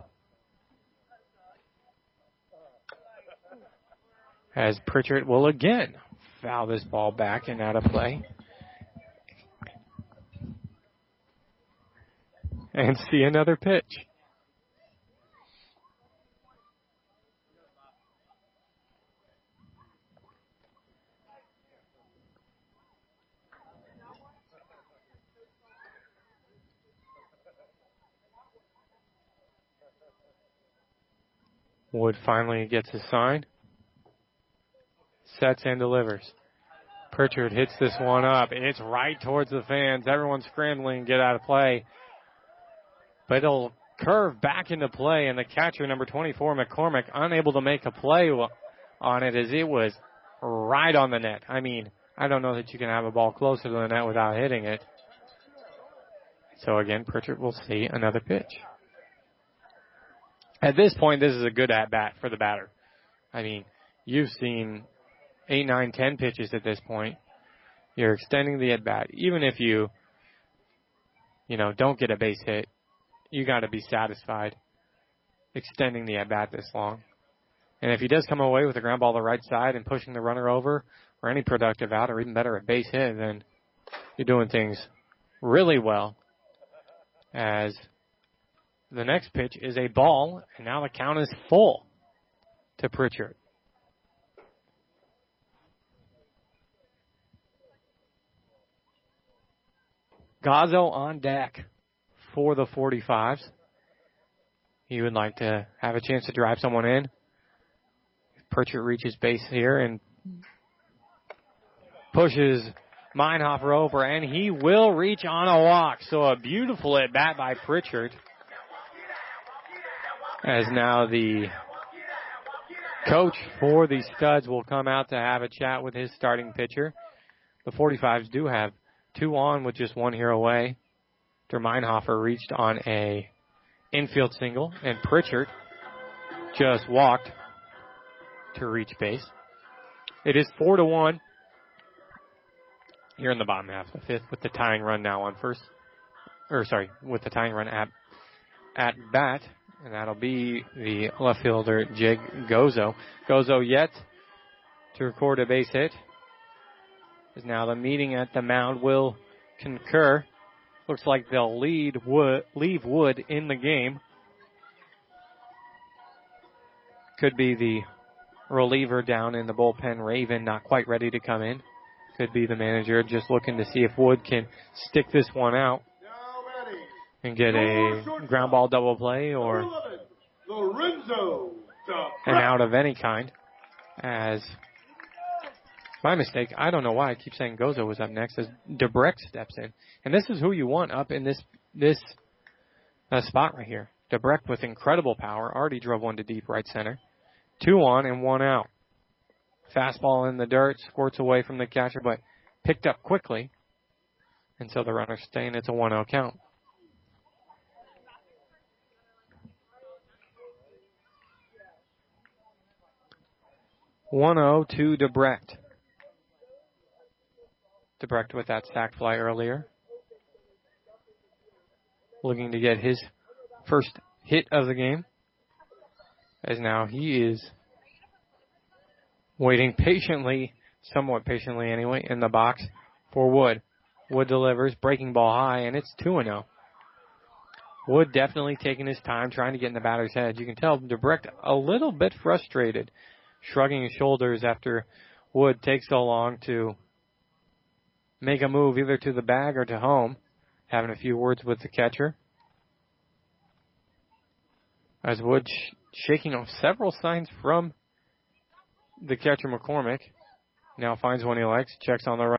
As Pritchard will again foul this ball back and out of play. And see another pitch. Wood finally gets his sign. Sets and delivers. Pritchard hits this one up. It's right towards the fans. Everyone's scrambling to get out of play. But it'll curve back into play, and the catcher, number twenty-four, McCormick, unable to make a play on it as it was right on the net. I mean, I don't know that you can have a ball closer to the net without hitting it. So again, Pritchard will see another pitch. At this point, this is a good at-bat for the batter. I mean, you've seen eight, nine, ten pitches at this point. You're extending the at-bat. Even if you, you know, don't get a base hit, you got to be satisfied extending the at-bat this long. And if he does come away with a ground ball to the right side and pushing the runner over, or any productive out, or even better, a base hit, then you're doing things really well. As the next pitch is a ball, and now the count is full to Pritchard. Gazzo on deck for the forty-fives. He would like to have a chance to drive someone in. Pritchard reaches base here and pushes Meinhofer over, and he will reach on a walk. So a beautiful at-bat by Pritchard. As now the coach for the Studs will come out to have a chat with his starting pitcher. The forty-fives do have two on with just one here away. Der Meinhofer reached on a infield single, and Pritchard just walked to reach base. It is four to one here in the bottom half of the fifth, with the tying run now on first, or sorry, with the tying run at at bat, and that'll be the left fielder Jake Gozo. Gozo yet to record a base hit. Is now the meeting at the mound will concur. Looks like they'll lead Wood, leave Wood in the game. Could be the reliever down in the bullpen, Raven, not quite ready to come in. Could be the manager just looking to see if Wood can stick this one out and get a ground ball double play or an out of any kind. As my mistake, I don't know why I keep saying Gozo was up next, as DeBrecht steps in. And this is who you want up in this this uh, spot right here. DeBrecht with incredible power, already drove one to deep right center. Two on and one out. Fastball in the dirt, squirts away from the catcher, but picked up quickly. And so the runner's staying. It's a one oh count. one oh to DeBrecht. DeBrecht with that sac fly earlier. Looking to get his first hit of the game. As now he is waiting patiently, somewhat patiently anyway, in the box for Wood. Wood delivers, breaking ball high, and it's two and oh. Wood definitely taking his time, trying to get in the batter's head. You can tell DeBrecht a little bit frustrated, shrugging his shoulders after Wood takes so long to make a move either to the bag or to home. Having a few words with the catcher. As Wood sh- shaking off several signs from the catcher, McCormick. Now finds one he likes, checks on the right.